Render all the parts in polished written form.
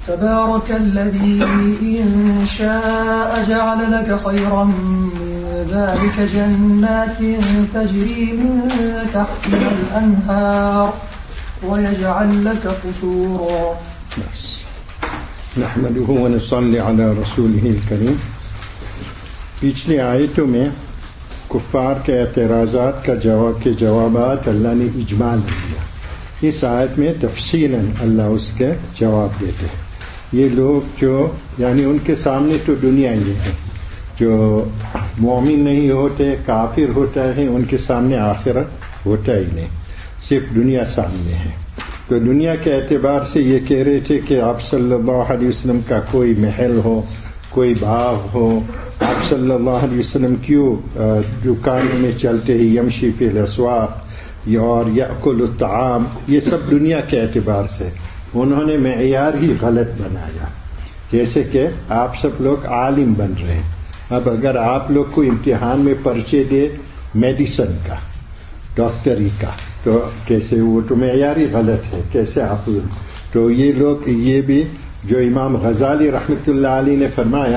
تبارك الذي إن شاء جعل لك خيرا من ذلك جنات تجري من تحتها الأنهار ويجعل لك قصورا. نحمده ونصلي على رسوله الكريم. پچھلی آیتوں میں کفار کے اعتراضات کا جوابات اللہ نے اجمال دیا. اس آیت میں تفصیلاً اللہ اس کے جواب دیتے ہیں. یہ لوگ جو یعنی ان کے سامنے تو دنیا یہ ہے، جو مومن نہیں ہوتے کافر ہوتا ہے، ان کے سامنے آخرت ہوتا ہی نہیں، صرف دنیا سامنے ہے. تو دنیا کے اعتبار سے یہ کہہ رہے تھے کہ آپ صلی اللہ علیہ وسلم کا کوئی محل ہو، کوئی باغ ہو، آپ صلی اللہ علیہ وسلم کیوں دکانوں میں چلتے ہی یمشی فی الاسواق اور یاکل الطعام، یہ سب دنیا کے اعتبار سے انہوں نے معیار ہی غلط بنایا. جیسے کہ آپ سب لوگ عالم بن رہے ہیں، اب اگر آپ لوگ کو امتحان میں پرچے دے میڈیسن کا، ڈاکٹری کا، تو کیسے وہ تو معیار ہی غلط ہے. کیسے آپ تو یہ لوگ یہ بھی جو امام غزالی رحمۃ اللہ علیہ نے فرمایا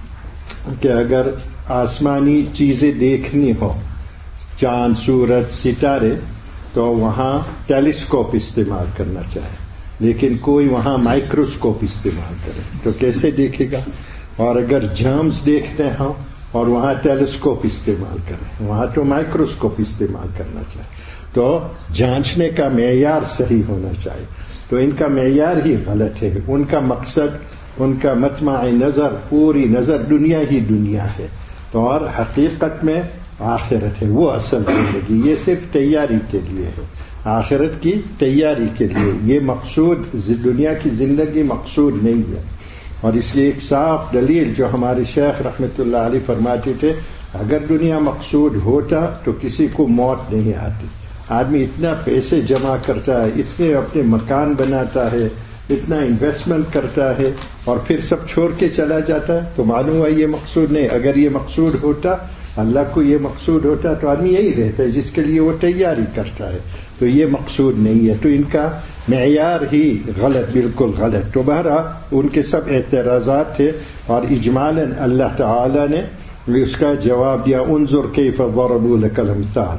کہ اگر آسمانی چیزیں دیکھنی ہو، چاند سورج ستارے، تو وہاں ٹیلیسکوپ استعمال کرنا چاہے، لیکن کوئی وہاں مائکروسکوپ استعمال کرے تو کیسے دیکھے گا. اور اگر جرمز دیکھتے ہوں اور وہاں ٹیلیسکوپ استعمال کریں، وہاں تو مائکروسکوپ استعمال کرنا چاہیے. تو جانچنے کا معیار صحیح ہونا چاہیے. تو ان کا معیار ہی غلط ہے. ان کا مقصد، ان کا مطمع نظر، پوری نظر دنیا ہی دنیا ہے، تو اور حقیقت میں آخرت ہے، وہ اصل زندگی. یہ صرف تیاری کے لیے ہے، آخرت کی تیاری کے لیے. یہ مقصود دنیا کی زندگی مقصود نہیں ہے. اور اس لیے ایک صاف دلیل جو ہمارے شیخ رحمۃ اللہ علیہ فرماتے تھے، اگر دنیا مقصود ہوتا تو کسی کو موت نہیں آتی. آدمی اتنا پیسے جمع کرتا ہے، اتنے اپنے مکان بناتا ہے، اتنا انویسٹمنٹ کرتا ہے اور پھر سب چھوڑ کے چلا جاتا ہے. تو معلوم ہوا یہ مقصود نہیں. اگر یہ مقصود ہوتا، اللہ کو یہ مقصود ہوتا، تو آدمی یہی رہتا ہے جس کے لیے وہ تیاری کرتا ہے. تو یہ مقصود نہیں ہے. تو ان کا معیار ہی غلط، بالکل غلط. تو بہرحال ان کے سب اعتراضات تھے اور اجمالاً اللہ تعالی نے اس کا جواب دیا. انظر کیف ضربوا لک الامثال.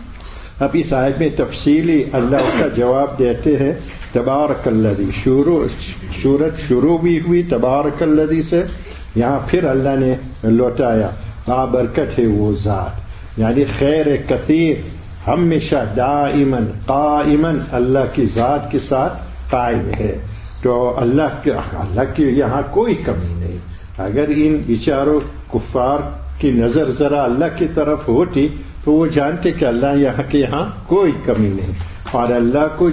اب اس آیت میں تفصیلی اللہ کا جواب دیتے ہیں. تبارک الذی، سورت شروع بھی ہوئی تبارک الذی سے، یہاں پھر اللہ نے لوٹایا برکت ہے وہ ذات، یعنی خیر کثیر ہمیشہ دائماً قائماً اللہ کی ذات کے ساتھ قائم ہے. تو اللہ کی یہاں کوئی کمی نہیں. اگر ان بیچاروں کفار کی نظر ذرا اللہ کی طرف ہوتی تو وہ جانتے کہ اللہ یہاں کوئی کمی نہیں. اور اللہ کو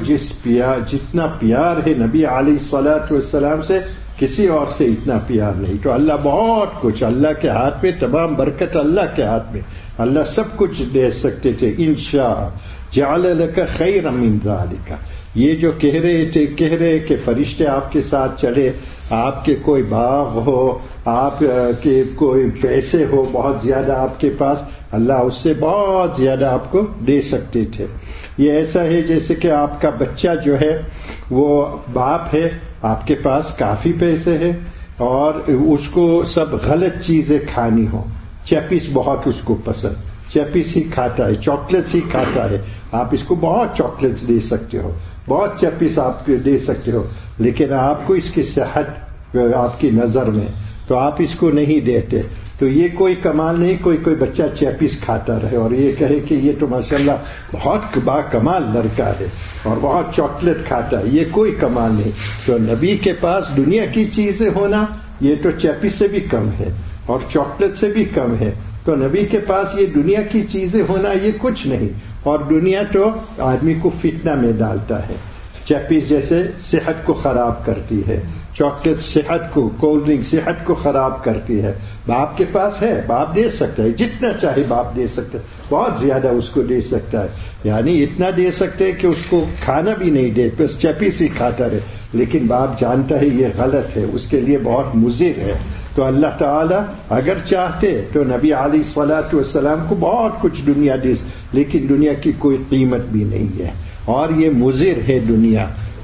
جتنا پیار ہے نبی علیہ الصلاۃ والسلام سے، کسی اور سے اتنا پیار نہیں. تو اللہ بہت کچھ، اللہ کے ہاتھ میں تمام برکت، اللہ کے ہاتھ میں، اللہ سب کچھ دے سکتے تھے. انشاء جعل لک خیرا من ذالک. یہ جو کہہ رہے کہ فرشتے آپ کے ساتھ چلے، آپ کے کوئی باغ ہو، آپ کے کوئی پیسے ہو بہت زیادہ آپ کے پاس، اللہ اس سے بہت زیادہ آپ کو دے سکتے تھے. یہ ایسا ہے جیسے کہ آپ کا بچہ جو ہے وہ باپ ہے، آپ کے پاس کافی پیسے ہیں اور اس کو سب غلط چیزیں کھانی ہو، چیپس بہت اس کو پسند، چیپس ہی کھاتا ہے، چاکلیٹس ہی کھاتا ہے. آپ اس کو بہت چاکلیٹس دے سکتے ہو، بہت چیپس آپ کو دے سکتے ہو، لیکن آپ کو اس کی صحت آپ کی نظر میں، تو آپ اس کو نہیں دیتے. تو یہ کوئی کمال نہیں. کوئی بچہ چیپس کھاتا رہے اور یہ کہے کہ یہ تو ماشاءاللہ بہت با کمال لڑکا ہے اور بہت چاکلیٹ کھاتا ہے، یہ کوئی کمال نہیں. تو نبی کے پاس دنیا کی چیزیں ہونا یہ تو چیپس سے بھی کم ہے اور چاکلیٹ سے بھی کم ہے. تو نبی کے پاس یہ دنیا کی چیزیں ہونا یہ کچھ نہیں. اور دنیا تو آدمی کو فتنہ میں ڈالتا ہے. چیپس جیسے صحت کو خراب کرتی ہے، چاکلیٹ صحت کو، کولڈ ڈرنک صحت کو خراب کرتی ہے. باپ کے پاس ہے، باپ دے سکتا ہے، جتنا چاہے باپ دے سکتا ہے، بہت زیادہ اس کو دے سکتا ہے. یعنی اتنا دے سکتے ہیں کہ اس کو کھانا بھی نہیں دے، بس چیپس ہی کھاتا رہے. لیکن باپ جانتا ہے یہ غلط ہے، اس کے لیے بہت مضر ہے. تو اللہ تعالیٰ اگر چاہتے تو نبی علیہ الصلاۃ والسلام کو بہت کچھ دنیا دے، لیکن دنیا کی کوئی قیمت بھی نہیں ہے اور یہ مضر ہے دنیا.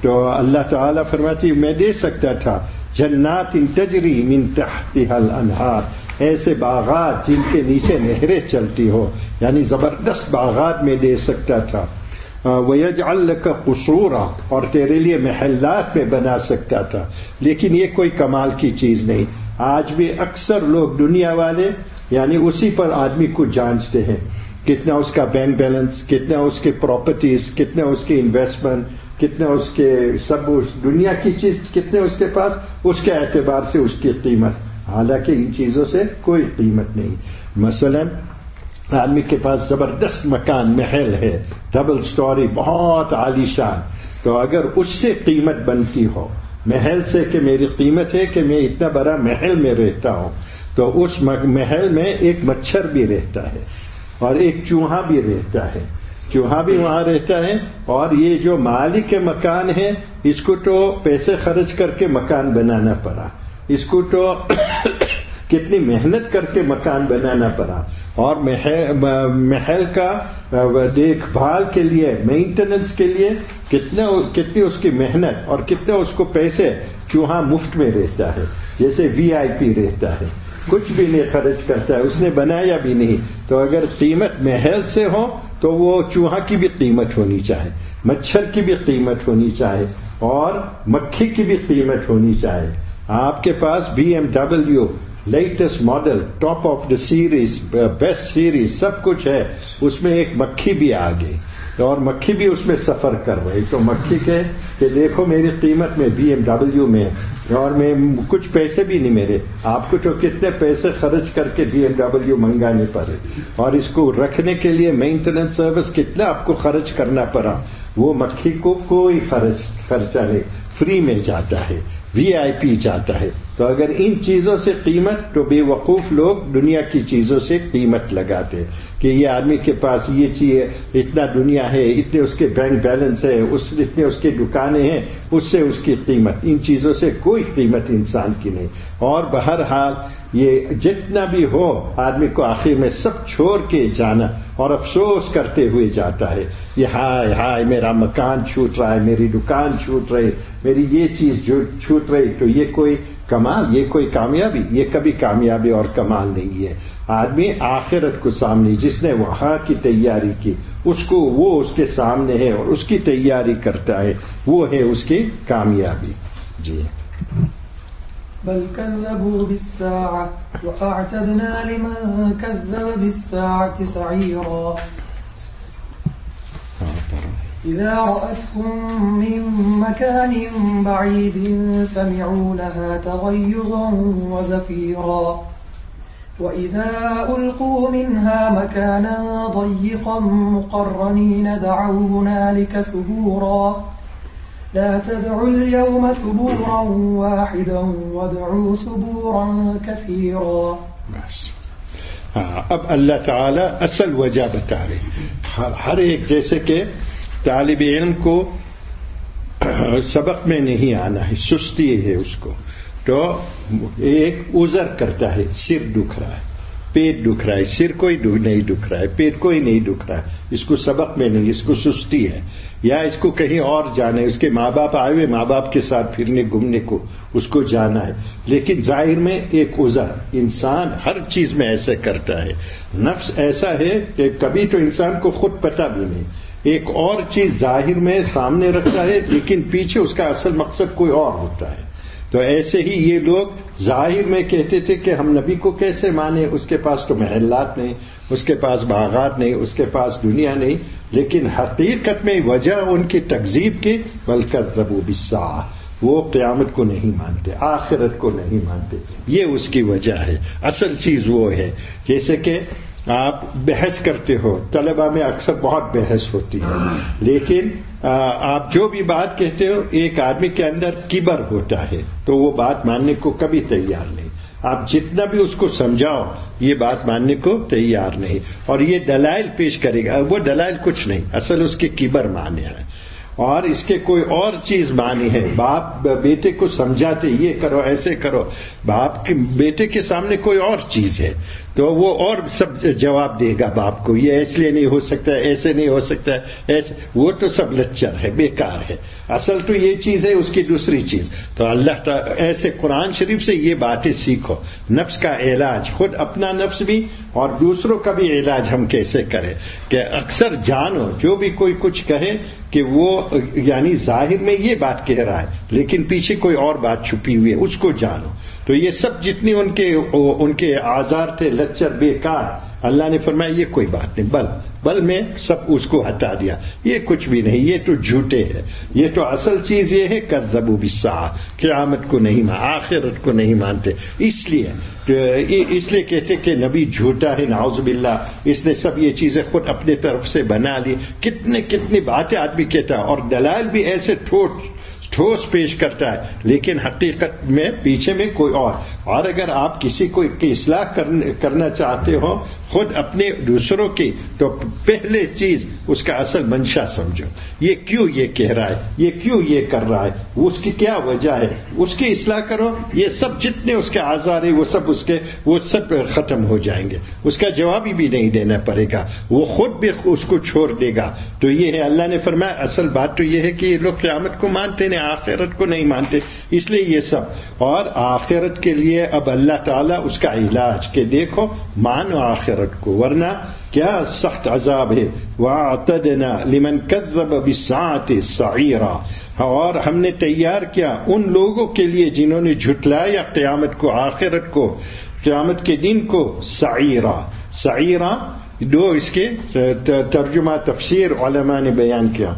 تو اللہ تعالیٰ فرماتی میں دے سکتا تھا جنات تجری من تحتها الانہار، ایسے باغات جن کے نیچے نہریں چلتی ہو، یعنی زبردست باغات میں دے سکتا تھا. وَيَجْعَلْ لَكَ قُصُورًا، اور تیرے لیے محلات میں بنا سکتا تھا. لیکن یہ کوئی کمال کی چیز نہیں. آج بھی اکثر لوگ دنیا والے یعنی اسی پر آدمی کو جانچتے ہیں، کتنا اس کا بینک بیلنس، کتنا اس کے پراپرٹیز، کتنا اس کی انویسٹمنٹ، کتنا اس کے سب اس دنیا کی چیز کتنے اس کے پاس، اس کے اعتبار سے اس کی قیمت. حالانکہ ان چیزوں سے کوئی قیمت نہیں. مثلا آدمی کے پاس زبردست مکان محل ہے، ڈبل سٹوری بہت عالی شان، تو اگر اس سے قیمت بنتی ہو محل سے کہ میری قیمت ہے کہ میں اتنا بڑا محل میں رہتا ہوں، تو اس محل میں ایک مچھر بھی رہتا ہے اور ایک چوہا بھی رہتا ہے. چوہا بھی وہاں رہتا ہے، اور یہ جو مالک مکان ہے اس کو تو پیسے خرچ کر کے مکان بنانا پڑا، اس کو تو کتنی محنت کر کے مکان بنانا پڑا، اور محل کا دیکھ بھال کے لیے، مینٹیننس کے لیے کتنی اس کی محنت اور کتنے اس کو پیسے. چوہا مفت میں رہتا ہے، جیسے VIP رہتا ہے، کچھ بھی نہیں خرچ کرتا ہے، اس نے بنایا بھی نہیں. تو اگر قیمت محل سے ہو تو وہ چوہا کی بھی قیمت ہونی چاہیے، مچھر کی بھی قیمت ہونی چاہیے، اور مکھی کی بھی قیمت ہونی چاہیے. آپ کے پاس BMW latest model, top of the series, best series سب کچھ ہے، اس میں ایک مکھی بھی آ گئی اور مکھی بھی اس میں سفر کر رہی. تو مکھی کہ دیکھو میری قیمت میں BMW میں، اور میں کچھ پیسے بھی نہیں میرے، آپ کو تو کتنے پیسے خرچ کر کے BMW منگانے پڑے، اور اس کو رکھنے کے لیے مینٹیننس سروس کتنا آپ کو خرچ کرنا پڑا. وہ مکھی کو کوئی خرچہ نہیں، فری میں جاتا ہے، VIP جاتا ہے. تو اگر ان چیزوں سے قیمت، تو بے وقوف لوگ دنیا کی چیزوں سے قیمت لگاتے کہ یہ آدمی کے پاس یہ چیز، اتنا دنیا ہے، اتنے اس کے بینک بیلنس ہے، اتنے اس کی دکانیں ہیں، اس سے اس کی قیمت. ان چیزوں سے کوئی قیمت انسان کی نہیں. اور بہرحال یہ جتنا بھی ہو آدمی کو آخر میں سب چھوڑ کے جانا، اور افسوس کرتے ہوئے جاتا ہے، یہ ہائے ہائے میرا مکان چھوٹ رہا ہے، میری دکان چھوٹ رہی، میری یہ چیز چھوٹ رہی. تو یہ کوئی کمال، یہ کوئی کامیابی، یہ کبھی کامیابی اور کمال نہیں ہے. آدمی آخرت کو سامنے، جس نے وہاں کی تیاری کی، اس کو وہ اس کے سامنے ہے اور اس کی تیاری کرتا ہے، وہ ہے اس کی کامیابی. جی بل كذبوا بالساعة وأعتدنا لمن كذب بالساعة سعيرا إذا رأتهم من مكان بعيد سمعوا لها تغيظا وزفيرا وإذا ألقوا منها مكانا ضيقا مقرنين دعوا هنالك ثبورا لا تدعوا اليوم ثبورا واحدا وادعوا ثبورا كثيرا. اب اللہ تعالیٰ اصل وجہ بتا رہے. ہر ایک جیسے کہ طالب علم کو سبق میں نہیں آنا ہے، سستی ہے اس کو، تو ایک عذر کرتا ہے، سر دکھ رہا ہے، پیٹ دکھ رہا ہے، سر کوئی نہیں دکھ رہا ہے، پیٹ کوئی نہیں دکھ رہا ہے، اس کو سبق میں نہیں، اس کو سستی ہے، یا اس کو کہیں اور جانا ہے، اس کے ماں باپ آئے ہوئے، ماں باپ کے ساتھ پھرنے گھومنے کو اس کو جانا ہے. لیکن ظاہر میں ایک عذر، انسان ہر چیز میں ایسے کرتا ہے. نفس ایسا ہے کہ کبھی تو انسان کو خود پتہ بھی نہیں، ایک اور چیز ظاہر میں سامنے رکھتا ہے لیکن پیچھے اس کا اصل مقصد کوئی اور ہوتا ہے. تو ایسے ہی یہ لوگ ظاہر میں کہتے تھے کہ ہم نبی کو کیسے مانیں، اس کے پاس تو محلات نہیں، اس کے پاس باغات نہیں، اس کے پاس دنیا نہیں، لیکن حقیقت میں وجہ ان کی تکذیب کی بل کذبوا بالساعہ، وہ قیامت کو نہیں مانتے، آخرت کو نہیں مانتے، یہ اس کی وجہ ہے. اصل چیز وہ ہے، جیسے کہ آپ بحث کرتے ہو، طلبہ میں اکثر بہت بحث ہوتی ہے، لیکن آپ جو بھی بات کہتے ہو ایک آدمی کے اندر کبر ہوتا ہے تو وہ بات ماننے کو کبھی تیار نہیں. آپ جتنا بھی اس کو سمجھاؤ یہ بات ماننے کو تیار نہیں، اور یہ دلائل پیش کرے گا، وہ دلائل کچھ نہیں، اصل اس کے کبر مانے ہے. اور اس کے کوئی اور چیز مانی ہے. باپ بیٹے کو سمجھاتے یہ کرو ایسے کرو, باپ کے بیٹے کے سامنے کوئی اور چیز ہے تو وہ اور سب جواب دے گا باپ کو, یہ اس لیے نہیں ہو سکتا ہے, ایسے نہیں ہو سکتا ہے, ایسے. وہ تو سب لچر ہے, بیکار ہے. اصل تو یہ چیز ہے, اس کی دوسری چیز. تو اللہ تعالیٰ ایسے قرآن شریف سے یہ باتیں سیکھو. نفس کا علاج, خود اپنا نفس بھی اور دوسروں کا بھی علاج ہم کیسے کریں. کہ اکثر جانو جو بھی کوئی کچھ کہے کہ وہ یعنی ظاہر میں یہ بات کہہ رہا ہے لیکن پیچھے کوئی اور بات چھپی ہوئی ہے, اس کو جانو. تو یہ سب جتنی ان کے آزار تھے لچر بیکار, اللہ نے فرمایا یہ کوئی بات نہیں, بل میں سب اس کو ہٹا دیا. یہ کچھ بھی نہیں, یہ تو جھوٹے ہے. یہ تو اصل چیز یہ ہے کذبوا بالساعہ, قیامت کو نہیں آخرت کو نہیں مانتے. اس لیے کہتے کہ نبی جھوٹا ہے, نعوذ باللہ. اس نے سب یہ چیزیں خود اپنے طرف سے بنا لی. کتنی باتیں آدمی کہتا ہے اور دلائل بھی ایسے ٹھوس پیش کرتا ہے, لیکن حقیقت میں پیچھے میں کوئی اور اگر آپ کسی کو کی اصلاح کرنا چاہتے ہو خود اپنے دوسروں کی, تو پہلے چیز اس کا اصل منشا سمجھو. یہ کیوں یہ کہہ رہا ہے, یہ کیوں یہ کر رہا ہے, اس کی کیا وجہ ہے, اس کی اصلاح کرو. یہ سب جتنے اس کے آزار ہیں وہ سب ختم ہو جائیں گے. اس کا جواب بھی نہیں دینا پڑے گا, وہ خود بھی اس کو چھوڑ دے گا. تو یہ ہے, اللہ نے فرمایا اصل بات تو یہ ہے کہ یہ لوگ قیامت کو مانتے نہیں, آخرت کو نہیں مانتے. اس لیے یہ سب, اور آخرت کے لیے اب اللہ تعالیٰ اس کا علاج کہ دیکھو مانو آخرت کو, ورنہ کیا سخت عذاب ہے. وَأَعْتَدْنَا لِمَنْ كَذَّبَ بِالسَّاعَةِ سَعِيرًا, اور ہم نے تیار کیا ان لوگوں کے لیے جنہوں نے جھٹلایا قیامت کو, آخرت کو, قیامت کے دن کو. سعیرا دو اس کے ترجمہ تفسیر علماء نے بیان کیا.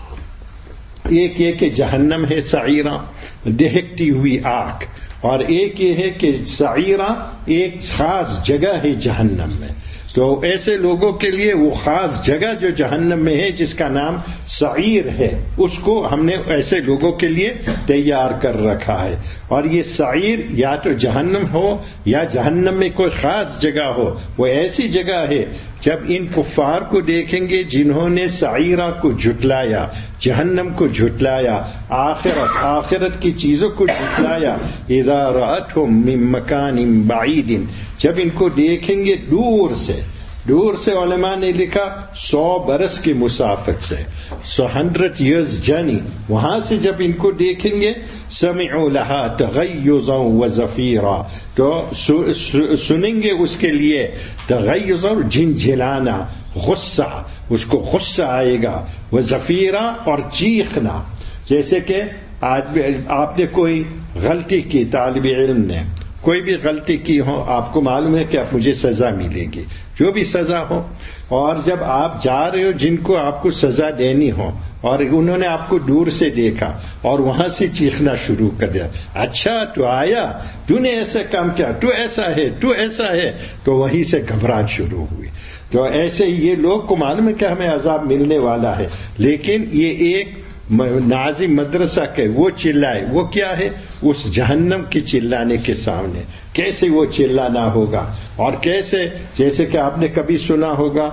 ایک یہ کہ جہنم ہے سعیرا, دہکتی ہوئی آگ, اور ایک یہ ہے کہ سعیرا ایک خاص جگہ ہے جہنم میں. تو ایسے لوگوں کے لیے وہ خاص جگہ جو جہنم میں ہے جس کا نام سعیر ہے, اس کو ہم نے ایسے لوگوں کے لیے تیار کر رکھا ہے. اور یہ سعیر یا تو جہنم ہو یا جہنم میں کوئی خاص جگہ ہو. وہ ایسی جگہ ہے جب ان کفار کو دیکھیں گے جنہوں نے سعیرہ کو جھٹلایا, جہنم کو جھٹلایا, آخرت کی چیزوں کو جھٹلایا. اذا رأتهم من مکان بعید, جب ان کو دیکھیں گے دور سے علماء نے لکھا 100 برس کی مسافت سے, 100 years journey, وہاں سے جب ان کو دیکھیں گے سمعوا لها تغیظا وزفیرا, تو سنیں گے اس کے لیے تغیظا جھنجھلانا, غصہ, اس کو غصہ آئے گا, وزفیرا اور چیخنا. جیسے کہ آپ نے کوئی غلطی کی, طالب علم نے کوئی بھی غلطی کی ہو, آپ کو معلوم ہے کہ اب مجھے سزا ملے گی, جو بھی سزا ہو, اور جب آپ جا رہے ہو جن کو آپ کو سزا دینی ہو اور انہوں نے آپ کو دور سے دیکھا اور وہاں سے چیخنا شروع کر دیا, اچھا تو آیا, تو نے ایسا کام کیا, تو ایسا ہے, تو وہیں سے گھبراہٹ شروع ہوئی. تو ایسے یہ لوگ کو معلوم ہے کہ ہمیں عذاب ملنے والا ہے, لیکن یہ ایک ناظم مدرسہ کہ وہ چلائے, وہ کیا ہے, اس جہنم کی چلانے کے سامنے کیسے وہ چلانا ہوگا. اور کیسے, جیسے کہ آپ نے کبھی سنا ہوگا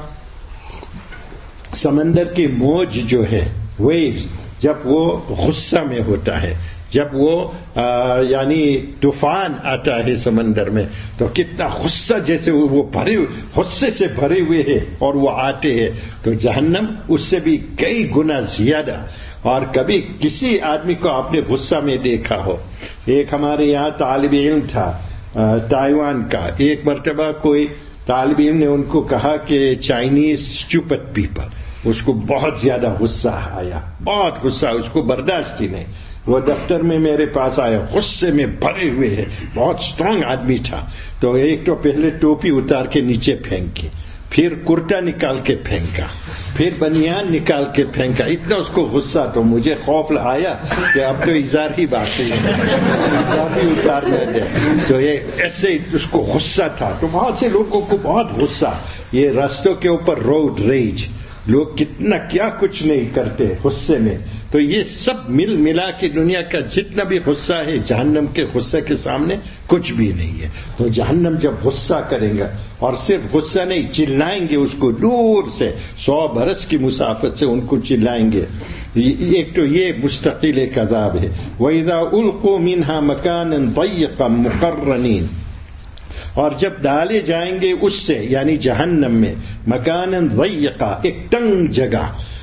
سمندر کی موج جو ہے, ویوز, جب وہ غصہ میں ہوتا ہے, جب وہ یعنی طوفان آتا ہے سمندر میں, تو کتنا غصہ, جیسے وہ غصے سے بھرے ہوئے ہیں اور وہ آتے ہیں. تو جہنم اس سے بھی کئی گنا زیادہ. اور کبھی کسی آدمی کو آپ نے غصہ میں دیکھا ہو, ایک ہمارے یہاں طالب علم تھا تائیوان کا, ایک مرتبہ کوئی طالب علم نے ان کو کہا کہ چائنیز اسٹوپڈ پیپل, اس کو بہت زیادہ غصہ آیا, بہت غصہ, اس کو برداشت ہی نہیں. وہ دفتر میں میرے پاس آیا, غصے میں بھرے ہوئے ہیں, بہت اسٹرانگ آدمی تھا. تو ایک تو پہلے ٹوپی اتار کے نیچے پھینکی, پھر کرتا نکال کے پھینکا, پھر بنیان نکال کے پھینکا. اتنا اس کو غصہ, تو مجھے خوف آیا کہ اب تو اظہار ہی بات ہے, اظہار ہی اتارنا ہے. تو یہ ایسے اس کو غصہ تھا. تو بہت سے لوگوں کو بہت غصہ, یہ راستوں کے اوپر روڈ ریج, لوگ کتنا کیا کچھ نہیں کرتے غصے میں. تو یہ سب مل ملا کے دنیا کا جتنا بھی غصہ ہے جہنم کے غصے کے سامنے کچھ بھی نہیں ہے. تو جہنم جب غصہ کریں گا اور صرف غصہ نہیں چلائیں گے اس کو دور سے 100 برس کی مسافت سے ان کو چلائیں گے. ایک تو یہ مستقل ایک عذاب ہے. وَإِذَا أُلْقُوا مِنْهَا مَكَانًا ضَيِّقًا مُقَرَّنِينَ، اور جب ڈالے جائیں گے اس سے یعنی جہنم میں مکاناً ضیقا ایک تنگ جگہ.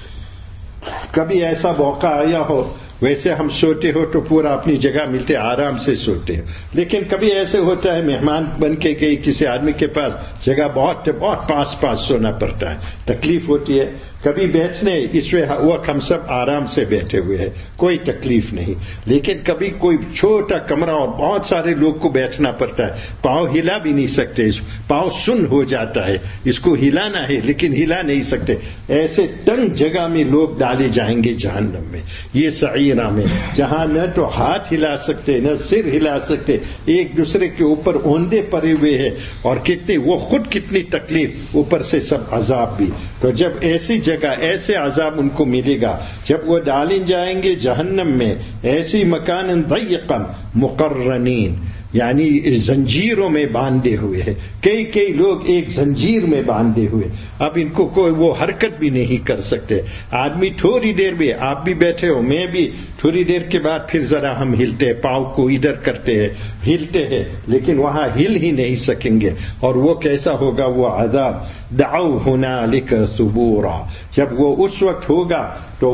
کبھی ایسا موقع آیا ہو ویسے ہم سوتے ہو تو پورا اپنی جگہ ملتے آرام سے سوتے ہو، لیکن کبھی ایسے ہوتا ہے مہمان بن کے گئی کسی آدمی کے پاس جگہ بہت پاس سونا پڑتا ہے، تکلیف ہوتی ہے. کبھی بیٹھنے اس وقت ہم سب آرام سے بیٹھے ہوئے ہیں کوئی تکلیف نہیں، لیکن کبھی کوئی چھوٹا کمرہ اور بہت سارے لوگ کو بیٹھنا پڑتا ہے، پاؤں ہلا بھی نہیں سکتے، پاؤں سن ہو جاتا ہے، اس کو ہلانا ہے لیکن ہلا نہیں سکتے. ایسے تنگ جگہ میں لوگ ڈالے جائیں گے جہنم میں. یہ سعیرہ میں جہاں نہ تو ہاتھ ہلا سکتے نہ سر ہلا سکتے، ایک دوسرے کے اوپر اوندے پڑے ہوئے ہیں اور وہ خود کتنی تکلیف اوپر سے سب عذاب بھی. تو جب ایسی جگہ ایسے عذاب ان کو ملے گا جب وہ ڈالیں جائیں گے جہنم میں ایسی مکان ضیقا مقرنین یعنی زنجیروں میں باندھے ہوئے ہیں. کئی لوگ ایک زنجیر میں باندھے ہوئے، اب ان کو کوئی وہ حرکت بھی نہیں کر سکتے. آدمی تھوڑی دیر بھی آپ بھی بیٹھے ہو میں بھی تھوڑی دیر کے بعد پھر ذرا ہم ہلتے پاؤں کو ادھر کرتے ہیں ہلتے ہیں لیکن وہاں ہل ہی نہیں سکیں گے. اور وہ کیسا ہوگا وہ عذاب؟ دعوا ہنالک ثبورا، جب وہ اس وقت ہوگا تو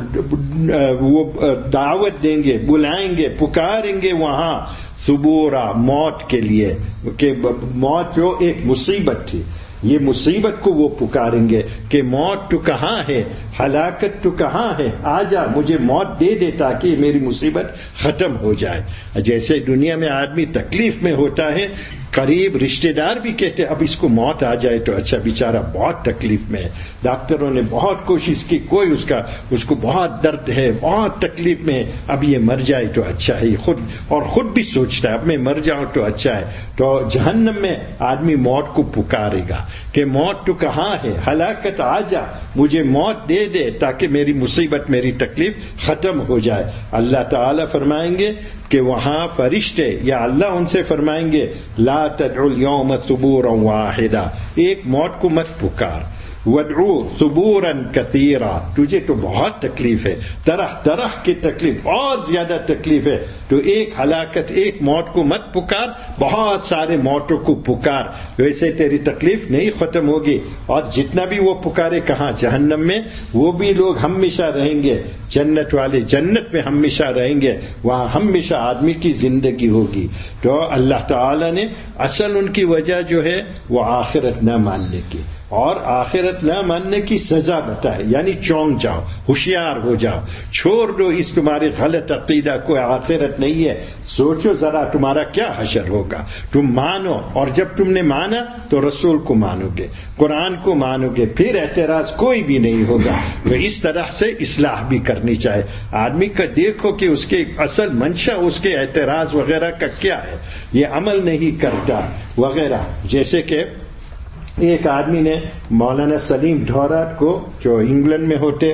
وہ دعوت دیں گے بلائیں گے پکاریں گے وہاں ثبورا موت کے لیے کہ موت جو ایک مصیبت تھی یہ مصیبت کو وہ پکاریں گے کہ موت تو کہاں ہے، ہلاکت تو کہاں ہے، آ جا مجھے موت دے دے تاکہ میری مصیبت ختم ہو جائے. جیسے دنیا میں آدمی تکلیف میں ہوتا ہے قریب رشتہ دار بھی کہتے اب اس کو موت آ جائے تو اچھا بیچارہ بہت تکلیف میں ہے، ڈاکٹروں نے بہت کوشش کی کوئی اس کو بہت درد ہے بہت تکلیف میں ہے، اب یہ مر جائے تو اچھا ہے. خود بھی سوچتا ہے اب میں مر جاؤں تو اچھا ہے. تو جہنم میں آدمی موت کو پکارے گا کہ موت تو کہاں ہے، ہلاکت آ جا مجھے موت دے دے تاکہ میری مصیبت میری تکلیف ختم ہو جائے. اللہ تعالیٰ فرمائیں گے کہ وہاں فرشتے یا اللہ ان سے فرمائیں گے لا تدعوا اليوم ثبورا واحدا، ایک موت کو مت پکار، وادعو ثبورا کثیرا، تجھے تو بہت تکلیف ہے طرح کی تکلیف بہت زیادہ تکلیف ہے تو ایک ہلاکت ایک موت کو مت پکار بہت سارے موتوں کو پکار، ویسے تیری تکلیف نہیں ختم ہوگی. اور جتنا بھی وہ پکارے کہاں جہنم میں وہ بھی لوگ ہمیشہ رہیں گے، جنت والے جنت میں ہمیشہ رہیں گے وہاں ہمیشہ آدمی کی زندگی ہوگی. تو اللہ تعالی نے اصل ان کی وجہ جو ہے وہ آخرت نہ ماننے کی اور آخرت نہ ماننے کی سزا بتائے یعنی چونک جاؤ ہوشیار ہو جاؤ چھوڑ دو اس تمہارے غلط عقیدہ کو آخرت نہیں ہے، سوچو ذرا تمہارا کیا حشر ہوگا. تم مانو اور جب تم نے مانا تو رسول کو مانو گے قرآن کو مانو گے پھر اعتراض کوئی بھی نہیں ہوگا. تو اس طرح سے اصلاح بھی کرنی چاہے آدمی کا، دیکھو کہ اس کے اصل منشا اس کے اعتراض وغیرہ کا کیا ہے، یہ عمل نہیں کرتا وغیرہ. جیسے کہ ایک آدمی نے مولانا سلیم ڈھورات کو جو انگلینڈ میں ہوتے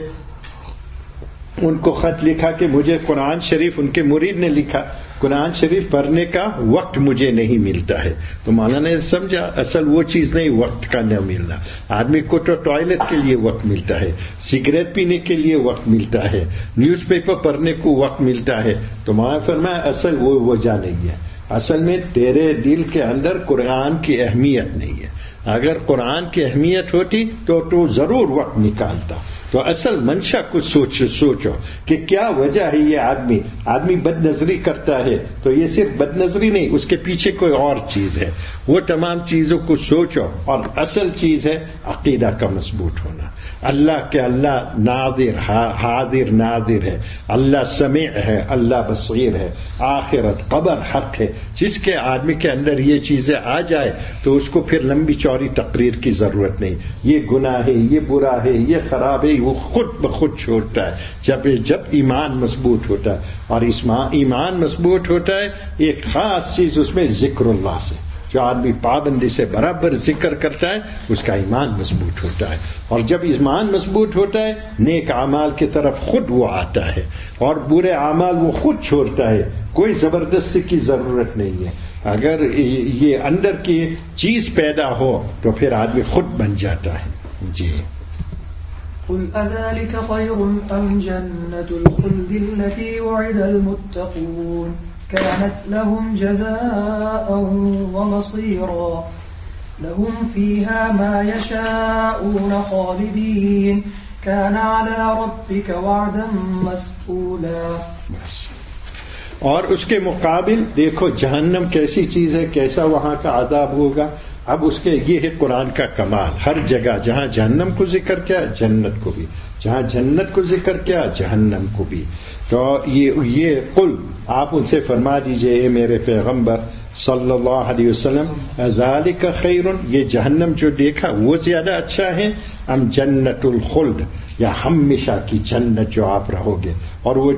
ان کو خط لکھا کہ مجھے قرآن شریف، ان کے مرید نے لکھا قرآن شریف پڑھنے کا وقت مجھے نہیں ملتا ہے. تو مولانا نے سمجھا اصل وہ چیز نہیں وقت کا نہ ملنا، آدمی کو تو ٹوائلٹ کے لیے وقت ملتا ہے، سگریٹ پینے کے لیے وقت ملتا ہے، نیوز پیپر پڑھنے کو وقت ملتا ہے. تو مولانا فرمایا اصل وہ وجہ نہیں ہے، اصل میں تیرے دل کے اندر قرآن کی اہمیت نہیں ہے. اگر قرآن کی اہمیت ہوتی تو ضرور وقت نکالتا. تو اصل منشا کو سوچو کہ کیا وجہ ہے یہ آدمی بد نظری کرتا ہے تو یہ صرف بد نظری نہیں اس کے پیچھے کوئی اور چیز ہے. وہ تمام چیزوں کو سوچو اور اصل چیز ہے عقیدہ کا مضبوط ہونا. اللہ کے اللہ ناظر حاضر ناظر ہے، اللہ سمیع ہے، اللہ بصیر ہے، آخرت قبر حق ہے. جس کے آدمی کے اندر یہ چیزیں آ جائے تو اس کو پھر لمبی چوڑی تقریر کی ضرورت نہیں، یہ گناہ ہے یہ برا ہے یہ خراب ہے وہ خود بخود چھوڑتا ہے جب ایمان مضبوط ہوتا ہے. اور ایمان مضبوط ہوتا ہے ایک خاص چیز اس میں ذکر اللہ سے. جو آدمی پابندی سے برابر ذکر کرتا ہے اس کا ایمان مضبوط ہوتا ہے، اور جب ایمان مضبوط ہوتا ہے نیک اعمال کی طرف خود وہ آتا ہے اور برے اعمال وہ خود چھوڑتا ہے، کوئی زبردستی کی ضرورت نہیں ہے۔ اگر یہ اندر کی چیز پیدا ہو تو پھر آدمی خود بن جاتا ہے۔ جی قل أذلك خير أم جنة الخلد التي وعد المتقون كانت لهم جزاء ومصيرا لهم فيها ما يشاءون خالدين كان على ربك وعدا مسئولا۔ اور اس کے مقابل دیکھو جہنم کیسی چیز ہے، کیسا وہاں کا عذاب ہوگا۔ اب اس کے یہ ہے قرآن کا کمال، ہر جگہ جہاں جہنم کو ذکر کیا جنت کو بھی، جہاں جنت کو ذکر کیا جہنم کو بھی۔ تو یہ قل آپ ان سے فرما دیجئے اے میرے پیغمبر صلی اللہ علیہ وسلم، ذالک خیر، یہ جہنم جو دیکھا وہ زیادہ اچھا ہے، ام جنت الخلد، یا ہمیشہ کی جنت جو آپ رہو گے۔ اور وہ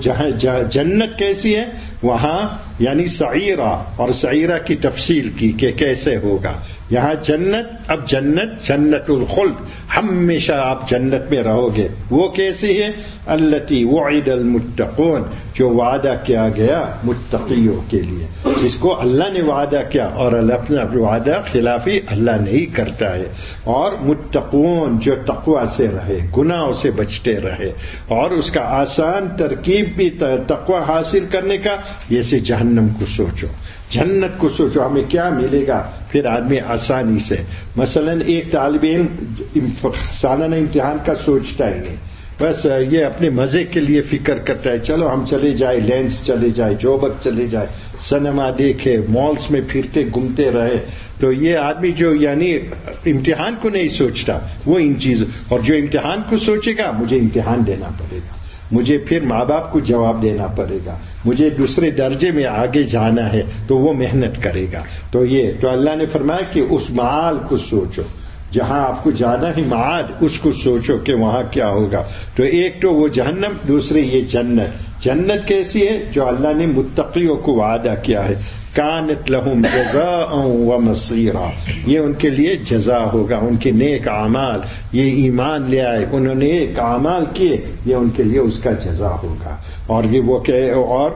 جنت کیسی ہے وہاں، یعنی سعیرہ، اور سعیرہ کی تفصیل کی کہ کیسے ہوگا۔ یہاں جنت، اب جنت الخلد، ہمیشہ آپ جنت میں رہو گے۔ وہ کیسی ہے؟ التی وعد المتقون، جو وعدہ کیا گیا متقیوں کے لیے، جس کو اللہ نے وعدہ کیا، اور اپنا وعدہ خلافی اللہ نہیں کرتا ہے۔ اور متقون جو تقوی سے رہے، گناہوں سے بچتے رہے، اور اس کا آسان ترکیب بھی تقوی حاصل کرنے کا، جیسے جہنم کو سوچو، جنت کو سوچو، ہمیں کیا ملے گا پھر آدمی آسانی سے۔ مثلا ایک طالب علم سالانہ امتحان کا سوچتا ہی نہیں، بس یہ اپنے مزے کے لیے فکر کرتا ہے، چلو ہم چلے جائے لینس چلے جائے، جوبک چلے جائے، سنیما دیکھے، مالز میں پھرتے گھومتے رہے۔ تو یہ آدمی جو یعنی امتحان کو نہیں سوچتا وہ ان چیزوں، اور جو امتحان کو سوچے گا مجھے امتحان دینا پڑے گا، مجھے پھر ماں باپ کو جواب دینا پڑے گا، مجھے دوسرے درجے میں آگے جانا ہے، تو وہ محنت کرے گا۔ تو اللہ نے فرمایا کہ اس معال کو سوچو، جہاں آپ کو جانا ہے معاد، اس کو سوچو کہ وہاں کیا ہوگا۔ تو ایک تو وہ جہنم، دوسری یہ جنت۔ جنت کیسی ہے؟ جو اللہ نے متقیوں کو وعدہ کیا ہے، کانت لہم جزاء و مصیرا، یہ ان کے لیے جزا ہوگا، ان کے نیک اعمال، یہ ایمان لے آئے، انہوں نے ایک اعمال کیے، یہ ان کے لیے اس کا جزا ہوگا۔ اور یہ وہ کہ اور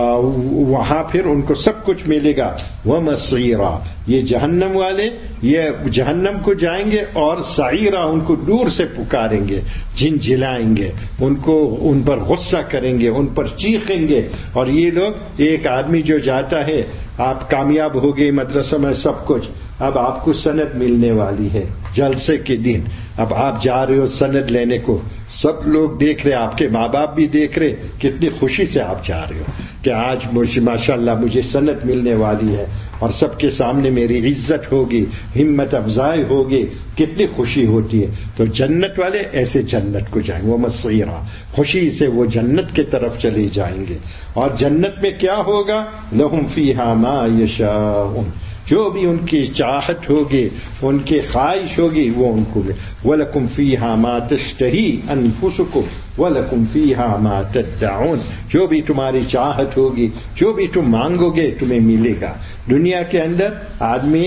وہاں پھر ان کو سب کچھ ملے گا۔ و مصیرا، یہ جہنم والے یہ جہنم کو جائیں گے، اور سعیرہ ان کو دور سے پکاریں گے، جھنجھلائیں گے، ان پر غصہ کریں گے، ان پر چیخیں گے۔ اور یہ لوگ، ایک آدمی جو جاتا ہے، آپ کامیاب ہو گئے مدرسہ میں سب کچھ، اب آپ کو سند ملنے والی ہے جلسے کے دن، اب آپ جا رہے ہو سند لینے کو، سب لوگ دیکھ رہے، آپ کے ماں باپ بھی دیکھ رہے، کتنی خوشی سے آپ جا رہے ہو کہ آج ماشاءاللہ مجھے سند ملنے والی ہے، اور سب کے سامنے میری عزت ہوگی، ہمت افزائی ہوگی، کتنی خوشی ہوتی ہے۔ تو جنت والے ایسے جنت کو جائیں، وہ مصیرہ، خوشی سے وہ جنت کی طرف چلے جائیں گے۔ اور جنت میں کیا ہوگا؟ لہم فیہا ما یشاءون، جو بھی ان کی چاہت ہوگی، ان کی خواہش ہوگی، وہ ان کو ملے۔ وَلَكُمْ فِيهَا مَا تَشْتَهِي أَنفُسُكُمْ وَلَكُمْ فِيهَا مَا تَدَّعُونَ، جو بھی تمہاری چاہت ہوگی، جو بھی تم مانگو گے تمہیں ملے گا۔ دنیا کے اندر آدمی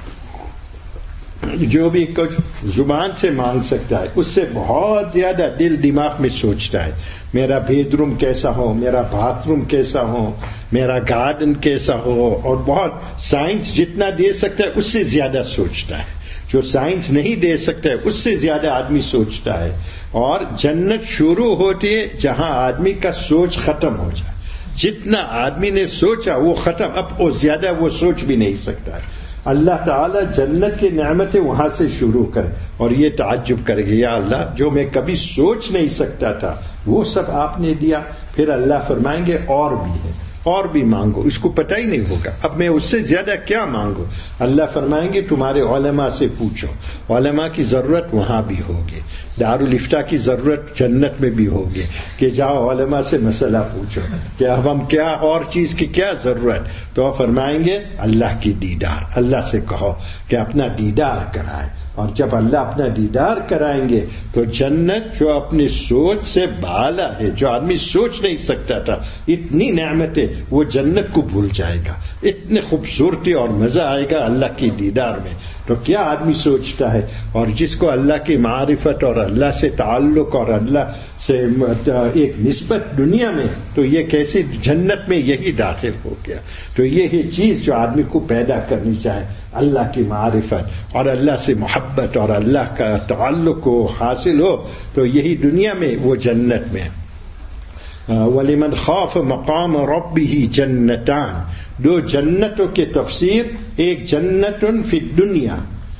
جو بھی کچھ زبان سے مانگ سکتا ہے، اس سے بہت زیادہ دل دماغ میں سوچتا ہے، میرا بیڈ روم کیسا ہو، میرا باتھ روم کیسا ہو، میرا گارڈن کیسا ہو، اور بہت سائنس جتنا دے سکتا ہے اس سے زیادہ سوچتا ہے، جو سائنس نہیں دے سکتا ہے اس سے زیادہ آدمی سوچتا ہے۔ اور جنت شروع ہوتی ہے جہاں آدمی کا سوچ ختم ہو جائے، جتنا آدمی نے سوچا وہ ختم، اب وہ زیادہ وہ سوچ بھی نہیں سکتا ہے۔ اللہ تعالیٰ جنت کی نعمتیں وہاں سے شروع کرے، اور یہ تعجب کرے گا، یا اللہ جو میں کبھی سوچ نہیں سکتا تھا وہ سب آپ نے دیا۔ پھر اللہ فرمائیں گے اور بھی ہے، اور بھی مانگو، اس کو پتہ ہی نہیں ہوگا اب میں اس سے زیادہ کیا مانگو۔ اللہ فرمائیں گے تمہارے علماء سے پوچھو، علماء کی ضرورت وہاں بھی ہوگی، دارالفتہ کی ضرورت جنت میں بھی ہوگی، کہ جاؤ علماء سے مسئلہ پوچھو کہ اب ہم کیا اور چیز کی کیا ضرورت، تو فرمائیں گے اللہ کی دیدار، اللہ سے کہو کہ اپنا دیدار کرائے، اور جب اللہ اپنا دیدار کرائیں گے تو جنت جو اپنی سوچ سے بالا ہے، جو آدمی سوچ نہیں سکتا تھا، اتنی نعمتیں، وہ جنت کو بھول جائے گا، اتنی خوبصورتی اور مزہ آئے گا اللہ کی دیدار میں. تو کیا آدمی سوچتا ہے؟ اور جس کو اللہ کی معرفت اور اللہ سے تعلق اور اللہ سے ایک نسبت دنیا میں، تو یہ کیسی جنت میں یہی داخل ہو گیا. تو یہی چیز جو آدمی کو پیدا کرنی چاہے، اللہ کی معرفت اور اللہ سے محبت اور اللہ کا تعلق کو حاصل ہو، تو یہی دنیا میں وہ جنت میں. وَلِمَنْ خَافَ مَقَامَ رَبِّهِ جَنَّتَانِ، دو جنتوں کی تفسیر، ایک جنت فی الدنیا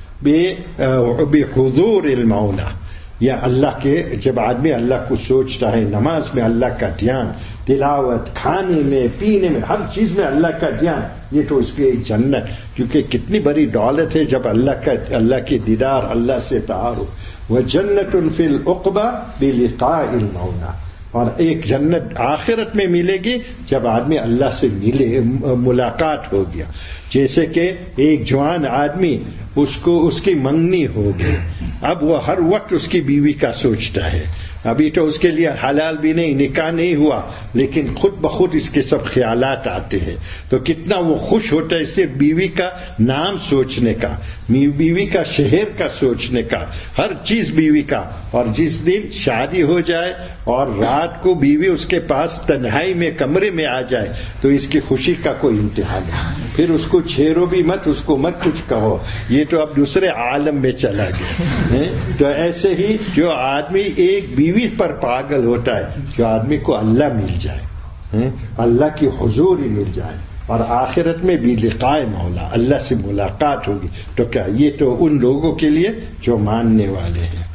بحضور المولا، یا اللہ کے جب آدمی اللہ کو سوچتا ہے، نماز میں اللہ کا دھیان، تلاوت، کھانے میں، پینے میں، ہر چیز میں اللہ کا دھیان، یہ تو اس کی ایک جنت، کیونکہ کتنی بڑی دولت ہے جب اللہ کی دیدار، اللہ سے تعارف. وجنت فی العقبہ بلقاء المولا، اور ایک جنت آخرت میں ملے گی جب آدمی اللہ سے ملاقات ہو گیا. جیسے کہ ایک جوان آدمی، اس کی منگنی ہو گئی، اب وہ ہر وقت اس کی بیوی کا سوچتا ہے. ابھی تو اس کے لیے حلال بھی نہیں، نکاح نہیں ہوا، لیکن خود بخود اس کے سب خیالات آتے ہیں. تو کتنا وہ خوش ہوتا ہے صرف بیوی کا نام سوچنے کا، بیوی کا شہر کا سوچنے کا، ہر چیز بیوی کا. اور جس دن شادی ہو جائے اور رات کو بیوی اس کے پاس تنہائی میں کمرے میں آ جائے، تو اس کی خوشی کا کوئی امتحان نہیں. پھر اس کو چھیڑو بھی مت، اس کو مت کچھ کہو، یہ تو اب دوسرے عالم میں چلا گیا. تو ایسے ہی جو آدمی ایک بیوی پر پاگل ہوتا ہے، جو آدمی کو اللہ مل جائے، اللہ کی حضوری مل جائے، اور آخرت میں بھی لقاء مولا، اللہ سے ملاقات ہوگی، تو کیا یہ تو ان لوگوں کے لیے جو ماننے والے ہیں.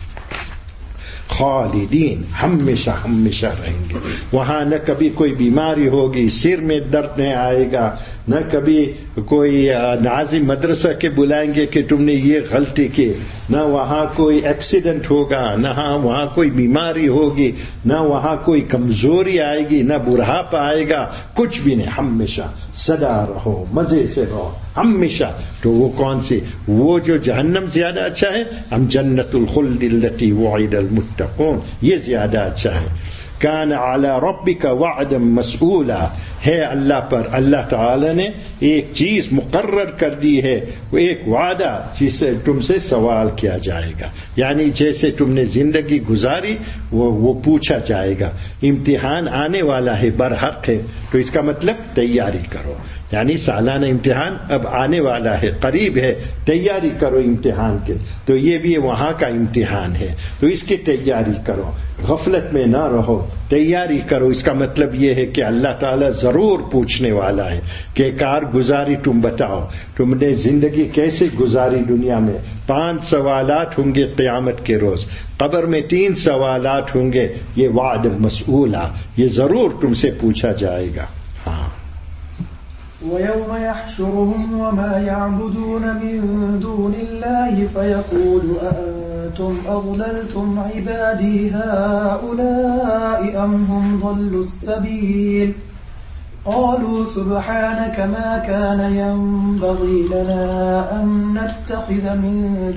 خالدین، ہمیشہ ہمیشہ رہیں گے وہاں. نہ کبھی کوئی بیماری ہوگی، سر میں درد نہیں آئے گا، نہ کبھی کوئی ناظم مدرسہ کے بلائیں گے کہ تم نے یہ غلطی کی، نہ وہاں کوئی ایکسیڈنٹ ہوگا، نہ وہاں کوئی بیماری ہوگی، نہ وہاں کوئی کمزوری آئے گی، نہ بڑھاپا آئے گا، کچھ بھی نہیں. ہمیشہ سدا رہو، مزے سے رہو ہمیشہ. تو وہ کون سی؟ وہ جو جہنم زیادہ اچھا ہے، ہم جنت الخلد التي وعد المتقون، یہ زیادہ اچھا ہے. کان علی ربک وعدا مسئولا، ہے اللہ پر، اللہ تعالی نے ایک چیز مقرر کر دی ہے، وہ ایک وعدہ جس سے تم سے سوال کیا جائے گا. یعنی جیسے تم نے زندگی گزاری وہ پوچھا جائے گا. امتحان آنے والا ہے، برحق ہے، تو اس کا مطلب تیاری کرو. یعنی سالانہ امتحان اب آنے والا ہے، قریب ہے، تیاری کرو امتحان کے. تو یہ بھی وہاں کا امتحان ہے، تو اس کی تیاری کرو، غفلت میں نہ رہو، تیاری کرو. اس کا مطلب یہ ہے کہ اللہ تعالیٰ ضرور پوچھنے والا ہے کہ کارگزاری تم بتاؤ، تم نے زندگی کیسے گزاری دنیا میں. 5 سوالات ہوں گے قیامت کے روز، قبر میں 3 سوالات ہوں گے. یہ وعد مسئولہ، یہ ضرور تم سے پوچھا جائے گا. ہاں. وَيَوْمَ يَحْشُرُهُمْ وَمَا يَعْبُدُونَ مِن دُونِ اللَّهِ فَيَقُولُ أَأَنْتُمْ أَضْلَلْتُمْ عِبَادِي هَؤُلَاءِ أَمْ هُمْ ضَلُّوا السَّبِيلَ قَالُوا سُبْحَانَكَ مَا كَانَ يَنبَغِي لَنَا أَن نَّتَّخِذَ مِن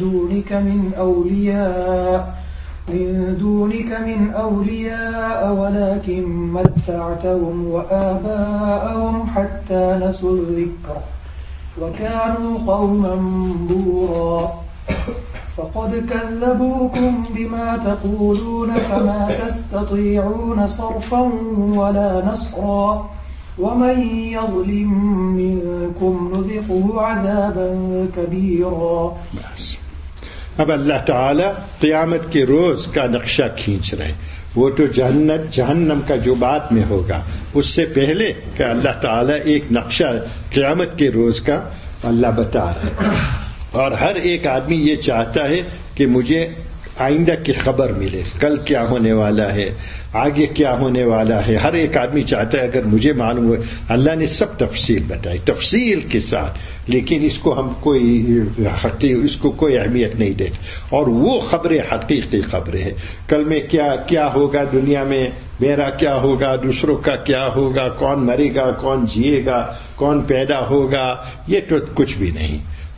دونك من أولياء ولكن متعتهم وآباءهم حتى نسوا الذكر وكانوا قوما بورا فقد كذبوكم بما تقولون فما تستطيعون صرفا ولا نصرا ومن يظلم منكم نذقه عذابا كبيرا. اب اللہ تعالیٰ قیامت کے روز کا نقشہ کھینچ رہے ہیں. وہ تو جہنم کا جو بات میں ہوگا، اس سے پہلے کہ اللہ تعالیٰ ایک نقشہ قیامت کے روز کا اللہ بتا رہے ہیں. اور ہر ایک آدمی یہ چاہتا ہے کہ مجھے آئندہ کی خبر ملے، کل کیا ہونے والا ہے، آگے کیا ہونے والا ہے. ہر ایک آدمی چاہتا ہے اگر مجھے معلوم ہو. اللہ نے سب تفصیل بتائی، تفصیل کے ساتھ، لیکن اس کو ہم اس کو کوئی اہمیت نہیں دیتے. اور وہ خبریں حقیقی خبریں ہیں. کل میں کیا ہوگا دنیا میں، میرا کیا ہوگا، دوسروں کا کیا ہوگا، کون مرے گا، کون جیے گا، کون پیدا ہوگا، یہ تو کچھ بھی نہیں.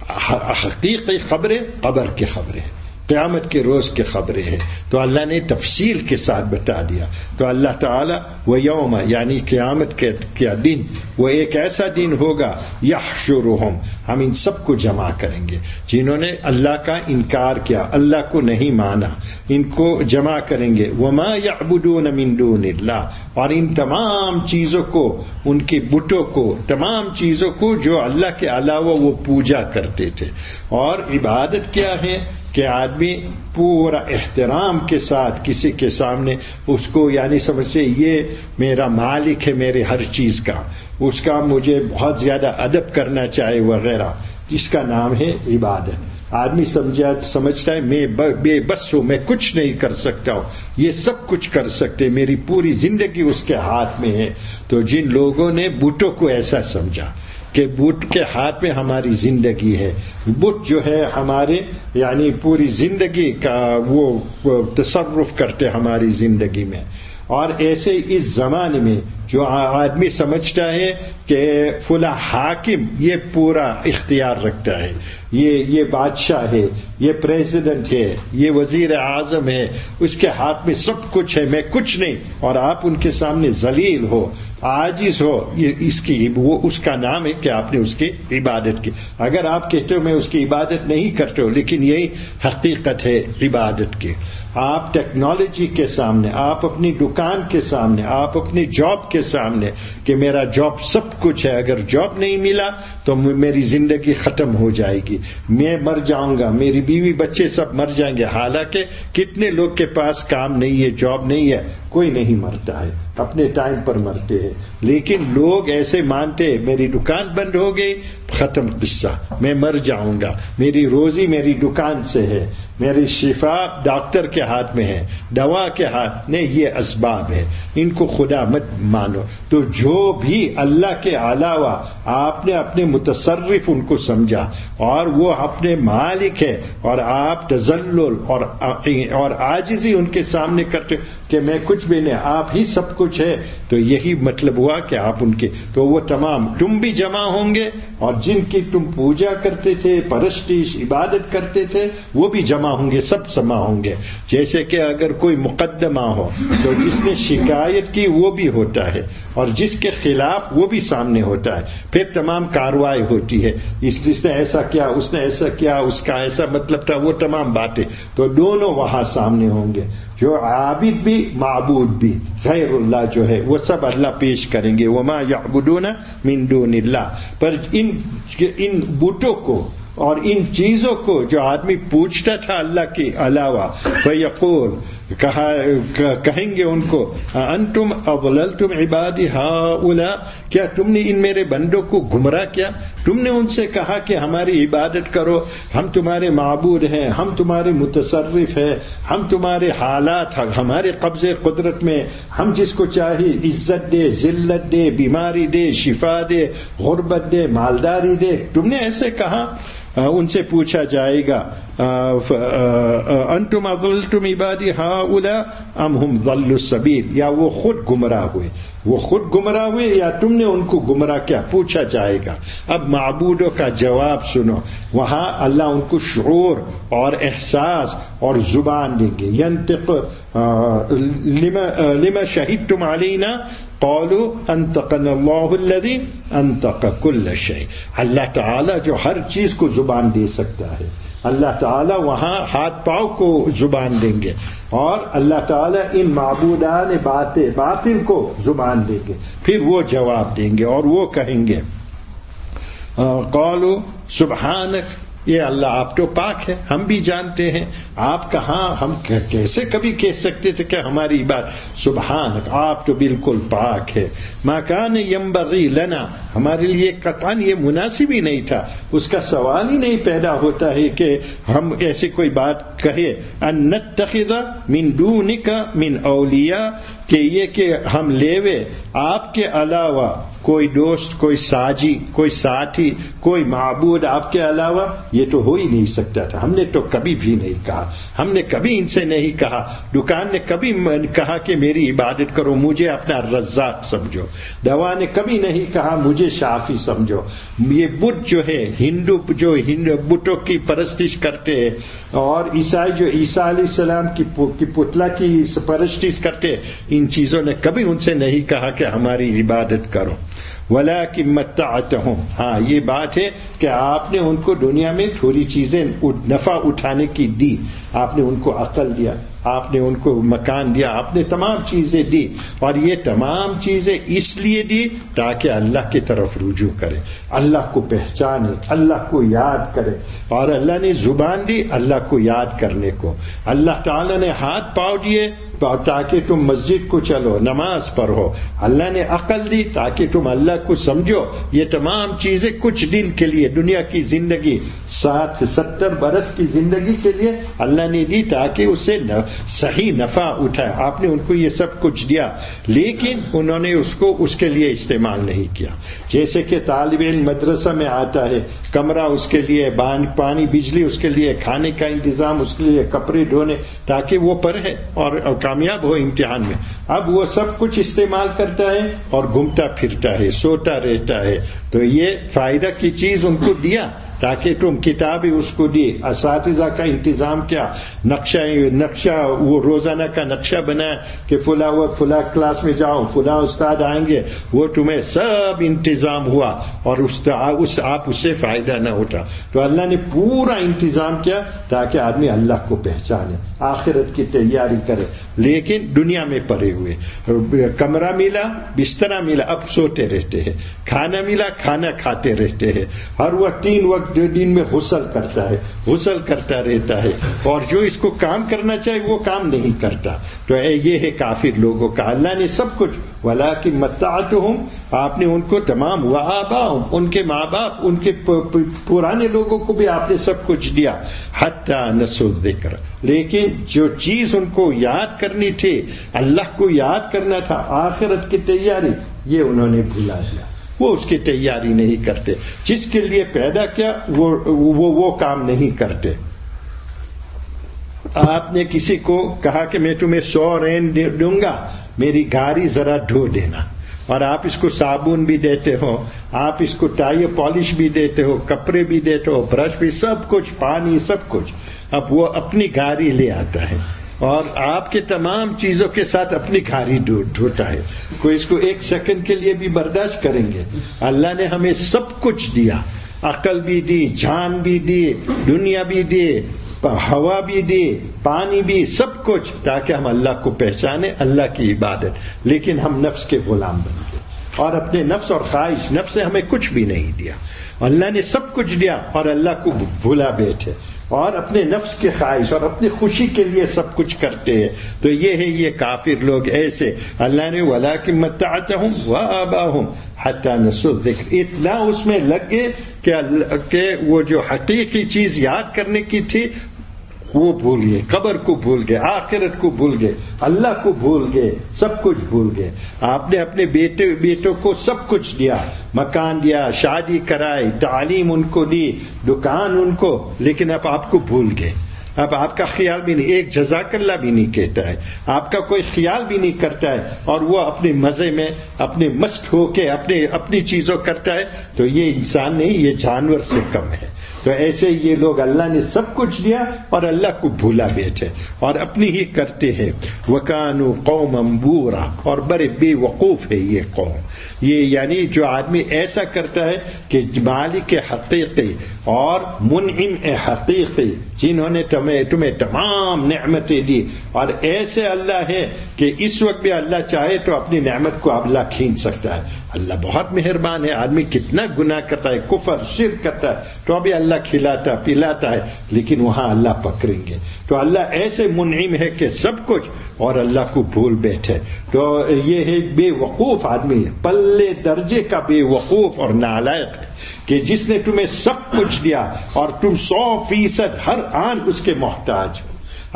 حقیقی خبریں قبر کی خبریں، قیامت کے روز کی خبریں ہیں، تو اللہ نے تفصیل کے ساتھ بتا دیا. تو اللہ تعالیٰ وہ یوم یعنی قیامت کے دن، وہ ایک ایسا دن ہوگا یحشرہم، ہم ان سب کو جمع کریں گے جنہوں نے اللہ کا انکار کیا، اللہ کو نہیں مانا، ان کو جمع کریں گے. وما یعبدون من دون اللہ، اور ان تمام چیزوں کو، ان کے بتوں کو، تمام چیزوں کو جو اللہ کے علاوہ وہ پوجا کرتے تھے. اور عبادت کیا ہے کہ آدمی پورا احترام کے ساتھ کسی کے سامنے اس کو یعنی سمجھے یہ میرا مالک ہے میرے ہر چیز کا، اس کا مجھے بہت زیادہ ادب کرنا چاہے وغیرہ، جس کا نام ہے عبادت. آدمی سمجھتا ہے میں بے بس ہوں، میں کچھ نہیں کر سکتا ہوں، یہ سب کچھ کر سکتے، میری پوری زندگی اس کے ہاتھ میں ہے. تو جن لوگوں نے بتوں کو ایسا سمجھا کہ بت کے ہاتھ میں ہماری زندگی ہے، بت جو ہے ہمارے یعنی پوری زندگی کا وہ تصرف کرتے ہماری زندگی میں. اور ایسے اس زمانے میں جو آدمی سمجھتا ہے کہ فلاں حاکم یہ پورا اختیار رکھتا ہے، یہ بادشاہ ہے، یہ پریزیڈنٹ ہے، یہ وزیر اعظم ہے، اس کے ہاتھ میں سب کچھ ہے، میں کچھ نہیں، اور آپ ان کے سامنے ذلیل ہو، عاجز ہو، اس کا نام ہے کہ آپ نے اس کی عبادت کی. اگر آپ کہتے ہو میں اس کی عبادت نہیں کرتے ہو، لیکن یہی حقیقت ہے عبادت کی. آپ ٹیکنالوجی کے سامنے، آپ اپنی دکان کے سامنے، آپ اپنی جاب کے سامنے کہ میرا جاب سب کچھ ہے، اگر جاب نہیں ملا تو میری زندگی ختم ہو جائے گی، میں مر جاؤں گا، میری بیوی بچے سب مر جائیں گے. حالانکہ کتنے لوگ کے پاس کام نہیں ہے، جاب نہیں ہے، کوئی نہیں مرتا ہے، اپنے ٹائم پر مرتے ہیں. لیکن لوگ ایسے مانتے ہیں میری دکان بند ہو گئی، ختم قصہ، میں مر جاؤں گا، میری روزی میری دکان سے ہے، میری شفا ڈاکٹر کے ہاتھ میں ہے، دوا کے ہاتھ میں، یہ اسباب ہے، ان کو خدا مت مانو. تو جو بھی اللہ کے علاوہ آپ نے اپنے متصرف ان کو سمجھا اور وہ اپنے مالک ہے، اور آپ تذلل اور عاجزی ان کے سامنے کرتے کہ میں کچھ بھی نہیں، آپ ہی سب کچھ ہے، تو یہی مطلب ہوا کہ آپ ان کے، تو وہ تمام تم بھی جمع ہوں گے، اور جن کی تم پوجا کرتے تھے، پرستش عبادت کرتے تھے، وہ بھی جمع ہوں گے، سب جمع ہوں گے. جیسے کہ اگر کوئی مقدمہ ہو تو جس نے شکایت کی وہ بھی ہوتا ہے، اور جس کے خلاف وہ بھی سامنے ہوتا ہے، پھر تمام کارروائی ہوتی ہے، اس نے ایسا کیا، اس نے ایسا کیا، اس کا ایسا مطلب تھا، وہ تمام باتیں، تو دونوں وہاں سامنے ہوں گے. جو عابد بھی معبود بھی غیر اللہ جو ہے وہ سب اللہ پیش کریں گے. وما یعبدون من دون اللہ، پر ان بتوں کو اور ان چیزوں کو جو آدمی پوچھتا تھا اللہ کے علاوہ، فیقول کہیں گے ان کو انتم اضللتم عبادی ہؤلاء، کیا تم نے ان میرے بندوں کو گمراہ کیا؟ تم نے ان سے کہا کہ ہماری عبادت کرو، ہم تمہارے معبود ہیں، ہم تمہارے متصرف ہیں، ہم تمہارے حالات ہمارے قبضے قدرت میں، ہم جس کو چاہے عزت دے، ذلت دے، بیماری دے، شفا دے، غربت دے، مالداری دے. تم نے ایسے کہا. ان سے پوچھا جائے گا انتم اضللتم عبادی ہؤلاء ام هم ضلوا السبیل، یا وہ خود گمراہ ہوئے یا تم نے ان کو گمراہ کیا، پوچھا جائے گا. اب معبودوں کا جواب سنو، وہاں اللہ ان کو شعور اور احساس اور زبان دیں گے. ینطق لما شہدتم علینا قالوا انطقنا اللہ الذی انطق کل شیء. اللہ تعالیٰ جو ہر چیز کو زبان دے سکتا ہے، اللہ تعالیٰ وہاں ہاتھ پاؤں کو زبان دیں گے، اور اللہ تعالیٰ ان معبودان باطل کو زبان دیں گے. پھر وہ جواب دیں گے اور وہ کہیں گے قالوا سبحانک، یہ اللہ آپ تو پاک ہے، ہم بھی جانتے ہیں آپ کہاں، ہم کیسے کبھی کہہ سکتے تھے کہ ہماری بات، سبحانک آپ تو بالکل پاک ہے. ما کان ینبغی لنا، ہمارے لیے قطعاً یہ مناسب ہی نہیں تھا، اس کا سوال ہی نہیں پیدا ہوتا ہے کہ ہم ایسی کوئی بات کہے. ان نتخذ من دونک من اولیاء، کہ یہ کہ ہم لیوے آپ کے علاوہ کوئی دوست، کوئی ساجی، کوئی ساتھی، کوئی معبود آپ کے علاوہ، یہ تو ہو ہی نہیں سکتا تھا. ہم نے تو کبھی بھی نہیں کہا، ہم نے کبھی ان سے نہیں کہا. دکان نے کبھی کہا کہ میری عبادت کرو، مجھے اپنا رزاق سمجھو. دوا نے کبھی نہیں کہا مجھے شافی سمجھو. یہ بت جو ہے ہندو بتوں کی پرستش کرتے ہیں، اور عیسائی جو عیسیٰ علیہ السلام کی پتلا کی پرستش کرتے، ان چیزوں نے کبھی ان سے نہیں کہا کہ ہماری عبادت کرو. وَلَٰكِن مَتَّعْتَهُمْ، ہاں یہ بات ہے کہ آپ نے ان کو دنیا میں تھوڑی چیزیں نفع اٹھانے کی دی. آپ نے ان کو عقل دیا، آپ نے ان کو مکان دیا، آپ نے تمام چیزیں دی، اور یہ تمام چیزیں اس لیے دی تاکہ اللہ کی طرف رجوع کرے، اللہ کو پہچانے، اللہ کو یاد کرے. اور اللہ نے زبان دی اللہ کو یاد کرنے کو. اللہ تعالیٰ نے ہاتھ پاؤں دیے تاکہ تم مسجد کو چلو، نماز پڑھو. اللہ نے عقل دی تاکہ تم اللہ کو سمجھو. یہ تمام چیزیں کچھ دن کے لیے، دنیا کی زندگی 60-70 برس کی زندگی کے لیے اللہ نے دی تاکہ اس سے صحیح نفع اٹھائے. آپ نے ان کو یہ سب کچھ دیا، لیکن انہوں نے اس کے لیے استعمال نہیں کیا. جیسے کہ طالب علم مدرسہ میں آتا ہے، کمرہ اس کے لیے، پانی بجلی اس کے لیے، کھانے کا انتظام اس کے لیے، کپڑے دھونے تاکہ وہ پڑھے اور کامیاب ہو امتحان میں. اب وہ سب کچھ استعمال کرتا ہے اور گھومتا پھرتا ہے، سوتا رہتا ہے. تو یہ فائدہ کی چیز ان کو دیا تاکہ تم کتابیں اس کو دی، اساتذہ کا انتظام کیا، نقشہ وہ روزانہ کا نقشہ بنایا کہ فلاں کلاس میں جاؤ، فلاں استاد آئیں گے، وہ تمہیں سب انتظام ہوا، اور آپ اس سے فائدہ نہ اٹھا. تو اللہ نے پورا انتظام کیا تاکہ آدمی اللہ کو پہچانے، آخرت کی تیاری کرے. لیکن دنیا میں پڑے ہوئے، کمرہ ملا، بسترا ملا، اب سوتے رہتے ہیں. کھانا ملا، کھانا کھاتے رہتے ہیں. ہر وقت 3 وقت دن میں غسل کرتا رہتا ہے، اور جو اس کو کام کرنا چاہیے وہ کام نہیں کرتا. تو یہ ہے کافر لوگوں کا. اللہ نے سب کچھ، وَلَٰكِن مَتَّعْتُهُمْ، آپ نے ان کو تمام، وَآبَاءُهُمْ، ان کے ماں باپ، ان کے پرانے لوگوں کو بھی آپ نے سب کچھ دیا. حَتَّىٰ نَسُوا الذِّكْرَ، لیکن جو چیز ان کو یاد کرنی تھی، اللہ کو یاد کرنا تھا، آخرت کی تیاری، یہ انہوں نے بھلا دیا. وہ اس کی تیاری نہیں کرتے. جس کے لیے پیدا کیا وہ کام نہیں کرتے. آپ نے کسی کو کہا کہ میں تمہیں 100 رین دوں گا، میری گاڑی ذرا دھو دینا، اور آپ اس کو صابن بھی دیتے ہو، آپ اس کو ٹائر پالش بھی دیتے ہو، کپڑے بھی دیتے ہو، برش بھی، سب کچھ، پانی، سب کچھ. اب وہ اپنی گاڑی لے آتا ہے اور آپ کے تمام چیزوں کے ساتھ اپنی گاڑی دھوتا ہے. کوئی اس کو 1 سیکنڈ کے لیے بھی برداشت کریں گے؟ اللہ نے ہمیں سب کچھ دیا، عقل بھی دی، جان بھی دی، دنیا بھی دی، ہوا بھی دی، پانی بھی، سب کچھ، تاکہ ہم اللہ کو پہچانے، اللہ کی عبادت. لیکن ہم نفس کے غلام بن گئے اور اپنے نفس اور خواہش، نفس سے ہمیں کچھ بھی نہیں دیا. اللہ نے سب کچھ دیا اور اللہ کو بھولا بیٹھے، اور اپنے نفس کی خواہش اور اپنی خوشی کے لیے سب کچھ کرتے ہیں. تو یہ ہے یہ کافر لوگ ایسے. اللہ نے وَلَٰكِن مَتَّعْتَهُمْ وَآبَاءَهُمْ حَتَّىٰ نَسُوا الذِّكْرَ، اتنا اس میں لگ گئے کہ وہ جو حقیقی چیز یاد کرنے کی تھی وہ بھول گئے، قبر کو بھول گئے، آخرت کو بھول گئے، اللہ کو بھول گئے، سب کچھ بھول گئے. آپ نے اپنے بیٹوں کو سب کچھ دیا، مکان دیا، شادی کرائی، تعلیم ان کو دی، دکان ان کو، لیکن اب آپ کو بھول گئے. اب آپ کا خیال بھی نہیں، ایک جزاک اللہ بھی نہیں کہتا ہے، آپ کا کوئی خیال بھی نہیں کرتا ہے، اور وہ اپنے مزے میں اپنے مست ہو کے اپنی چیزوں کرتا ہے. تو یہ انسان نہیں، یہ جانور سے کم ہے. تو ایسے یہ لوگ، اللہ نے سب کچھ دیا اور اللہ کو بھولا بیٹھے اور اپنی ہی کرتے ہیں. وَكَانُوا قَوْمًا بُورًا، اور بڑے بے وقوف ہے یہ قوم. یہ یعنی جو آدمی ایسا کرتا ہے کہ مالک حقیقی اور منعم حقیقی، جنہوں نے تمہیں تمام نعمتیں دی، اور ایسے اللہ ہے کہ اس وقت بھی اللہ چاہے تو اپنی نعمت کو اللہ کھین سکتا ہے. اللہ بہت مہربان ہے. آدمی کتنا گناہ کرتا ہے، کفر شرک کرتا ہے، تو ابھی اللہ کھلاتا پلاتا ہے، لیکن وہاں اللہ پکڑیں گے. تو اللہ ایسے منعم ہے کہ سب کچھ، اور اللہ کو بھول بیٹھے. تو یہ ہے بے وقوف آدمی، پلے درجے کا بے وقوف اور نالائق ہے کہ جس نے تمہیں سب کچھ دیا اور تم 100% ہر آن اس کے محتاج ہو.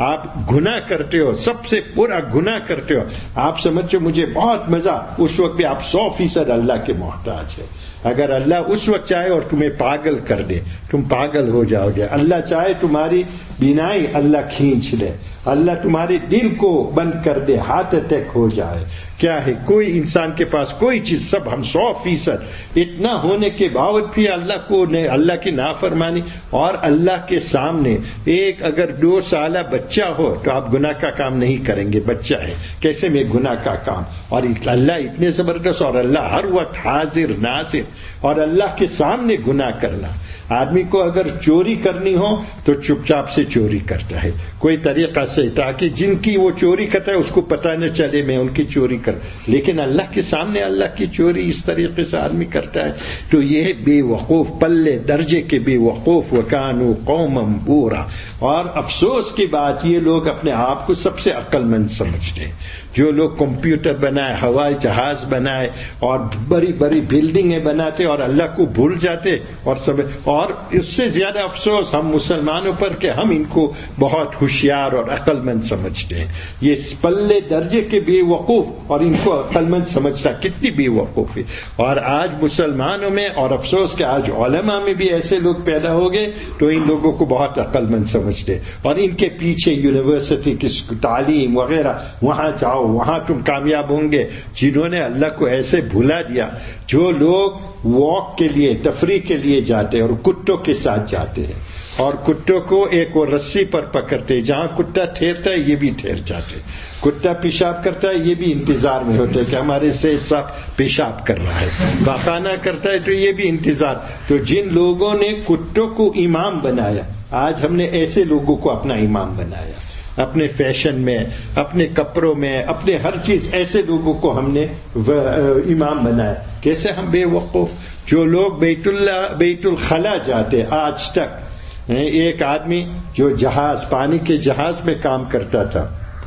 آپ گناہ کرتے ہو, سب سے برا گناہ کرتے ہو, آپ سمجھو مجھے بہت مزہ, اس وقت بھی آپ 100% اللہ کے محتاج ہے. اگر اللہ اس وقت چاہے اور تمہیں پاگل کر دے, تم پاگل ہو جاؤ گے. اللہ چاہے تمہاری بینائی اللہ کھینچ لے, اللہ تمہارے دل کو بند کر دے, ہارٹ اٹیک ہو جائے. کیا ہے کوئی انسان کے پاس کوئی چیز, سب ہم 100% اتنا ہونے کے باوجود بھی اللہ کی نافرمانی. اور اللہ کے سامنے ایک اگر 2 سالہ بچہ ہو تو آپ گناہ کا کام نہیں کریں گے, بچہ ہے کیسے میں گناہ کا کام. اور اللہ اتنے زبردست, اور اللہ ہر وقت حاضر ناظر, اور اللہ کے سامنے گناہ کرنا. آدمی کو اگر چوری کرنی ہو تو چپ چاپ سے چوری کرتا ہے, کوئی طریقہ سے, تاکہ جن کی وہ چوری کرتا ہے اس کو پتہ نہ چلے میں ان کی چوری کر. لیکن اللہ کے سامنے اللہ کی چوری اس طریقے سے آدمی کرتا ہے تو یہ بے وقوف, پلے درجے کے بے وقوف. وکانوا قوما بورا. اور افسوس کی بات, یہ لوگ اپنے آپ کو سب سے عقل مند سمجھتے ہیں. جو لوگ کمپیوٹر بنائے, ہوائی جہاز بنائے اور بڑی بڑی بلڈنگیں بناتے اور اللہ کو بھول جاتے. اور اس سے زیادہ افسوس ہم مسلمانوں پر کہ ہم ان کو بہت ہوشیار اور عقل مند سمجھتے ہیں. یہ پلے درجے کے بے وقوف اور ان کو عقل مند سمجھتا کتنی بے وقوف ہے. اور آج مسلمانوں میں, اور افسوس کہ آج علماء میں بھی ایسے لوگ پیدا ہو گئے تو ان لوگوں کو بہت عقل مند سمجھتے, اور ان کے پیچھے یونیورسٹی کی تعلیم وغیرہ, وہاں جاؤ وہاں تم کامیاب ہوں گے. جنہوں نے اللہ کو ایسے بھلا دیا, جو لوگ واک کے لیے, تفریح کے لیے جاتے ہیں اور کتوں کے ساتھ جاتے ہیں, اور کتوں کو ایک وہ رسی پر پکڑتے, جہاں کتا ٹھہرتا ہے یہ بھی ٹھہر جاتے, کتا پیشاب کرتا ہے یہ بھی انتظار میں ہوتے کہ ہمارے سید صاحب پیشاب کر رہا ہے, پخانہ کرتا ہے تو یہ بھی انتظار. تو جن لوگوں نے کتوں کو امام بنایا, آج ہم نے ایسے لوگوں کو اپنا امام بنایا, اپنے فیشن میں, اپنے کپڑوں میں, اپنے ہر چیز, ایسے لوگوں کو ہم نے امام بنایا. کیسے ہم بے وقوف. جو لوگ بیت الخلا جاتے آج تک, ایک آدمی جو جہاز, پانی کے جہاز میں کام کرتا تھا,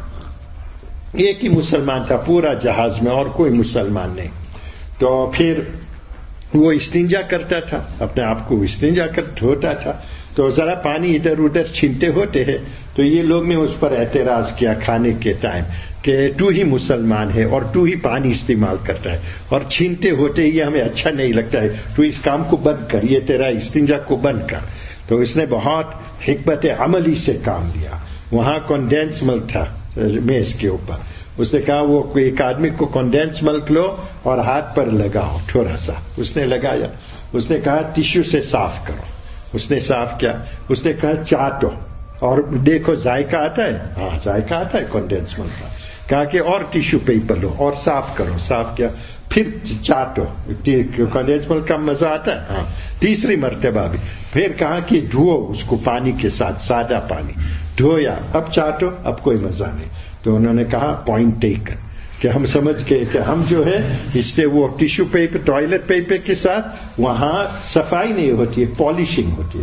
ایک ہی مسلمان تھا پورا جہاز میں اور کوئی مسلمان نہیں, تو پھر وہ استنجا کرتا تھا, اپنے آپ کو استنجا کر دھوتا تھا, تو ذرا پانی ادھر ادھر چھینتے ہوتے ہیں. تو یہ لوگ نے اس پر اعتراض کیا کھانے کے ٹائم کہ تو ہی مسلمان ہے اور تو ہی پانی استعمال کرتا ہے اور چھینتے ہوتے یہ ہمیں اچھا نہیں لگتا ہے, تو اس کام کو بند کر, یہ تیرا استنجا کو بند کر. تو اس نے بہت حکمت عملی سے کام لیا. وہاں کنڈینس ملک تھا میز کے اوپر, اس نے کہا وہ ایک آدمی کو کنڈینس ملک لو اور ہاتھ پر لگاؤ تھوڑا سا. اس نے لگایا, اس نے کہا ٹیشو سے صاف کرو. اس نے صاف کیا, اس نے کہا چاٹو اور دیکھو ذائقہ آتا ہے. ہاں ذائقہ آتا ہے کنڈینس ملک کا. کہا کہ اور ٹیشو پیپر لو اور صاف کرو. صاف کیا, پھر چاٹو, کنڈینس ملک کا مزہ آتا ہے. ہاں تیسری مرتبہ بھی. پھر کہا کہ دھوؤ اس کو پانی کے ساتھ, سادہ پانی دھویا, اب چاٹو, اب کوئی مزہ نہیں. تو انہوں نے کہا پوائنٹ ٹیکن, کہ ہم سمجھ گئے کہ ہم جو ہے اس سے وہ ٹیشو پیپر, ٹوائلٹ پیپر کے ساتھ وہاں صفائی نہیں ہوتی ہے, پالشنگ ہوتی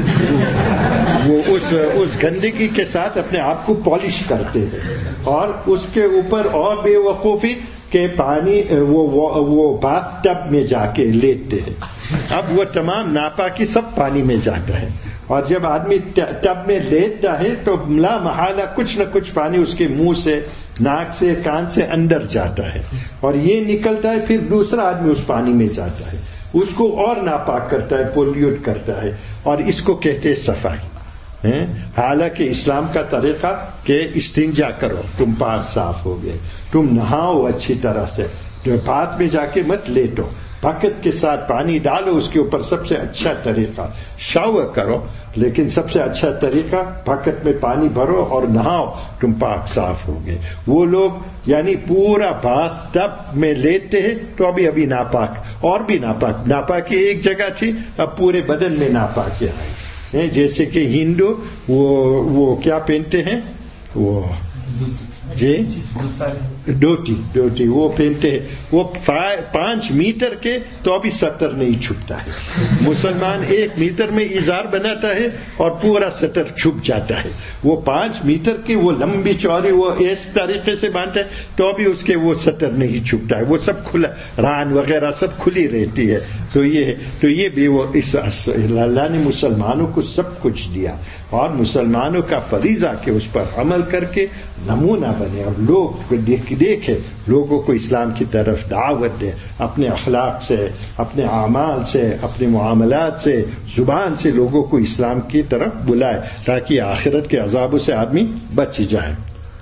ہے. وہ اس گندگی کے ساتھ اپنے آپ کو پالش کرتے ہیں, اور اس کے اوپر اور بے وقوفی کہ پانی وہ باتھ ٹب میں جا کے لیٹتے ہیں. اب وہ تمام ناپاکی سب پانی میں جاتا ہے, اور جب آدمی ٹب میں لیٹتا ہے تو لا محالہ کچھ نہ کچھ پانی اس کے منہ سے, ناک سے, کان سے اندر جاتا ہے, اور یہ نکلتا ہے. پھر دوسرا آدمی اس پانی میں جاتا ہے, اس کو اور ناپاک کرتا ہے, پولیوٹ کرتا ہے, اور اس کو کہتے ہیں صفائی. حالانکہ اسلام کا طریقہ کہ استنجا کرو, تم پاک صاف ہو گئے, تم نہاؤ اچھی طرح سے, ہاتھ میں جا کے مت لیٹو, بکٹ کے ساتھ پانی ڈالو اس کے اوپر. سب سے اچھا طریقہ شاور کرو, لیکن سب سے اچھا طریقہ بکٹ میں پانی بھرو اور نہاؤ, تم پاک صاف ہو گئے. وہ لوگ یعنی پورا باتھ ٹب میں لیتے ہیں تو ابھی ناپاک, اور بھی ناپاکی ایک جگہ تھی, اب پورے بدن میں ناپاکی آئی. جیسے کہ ہندو وہ کیا پہنتے ہیں, وہ جی ڈوٹی وہ پہنتے ہیں، وہ 5 میٹر کے تو ابھی 70 نہیں چھپتا ہے. مسلمان 1 میٹر میں ازار بناتا ہے اور پورا 70 چھپ جاتا ہے. وہ 5 میٹر کی وہ لمبی چوڑی وہ اس طریقے سے باندھتا ہے تو ابھی اس کے وہ 70 نہیں چھپتا ہے. وہ سب کھلا، ران وغیرہ سب کھلی رہتی ہے. تو یہ بھی وہ اللہ نے مسلمانوں کو سب کچھ دیا اور مسلمانوں کا فریضہ کہ اس پر عمل کر کے نمونہ بنے اور لوگ دیکھے، لوگوں کو اسلام کی طرف دعوت دے، اپنے اخلاق سے، اپنے اعمال سے، اپنے معاملات سے، زبان سے لوگوں کو اسلام کی طرف بلائے تاکہ آخرت کے عذابوں سے آدمی بچ جائے.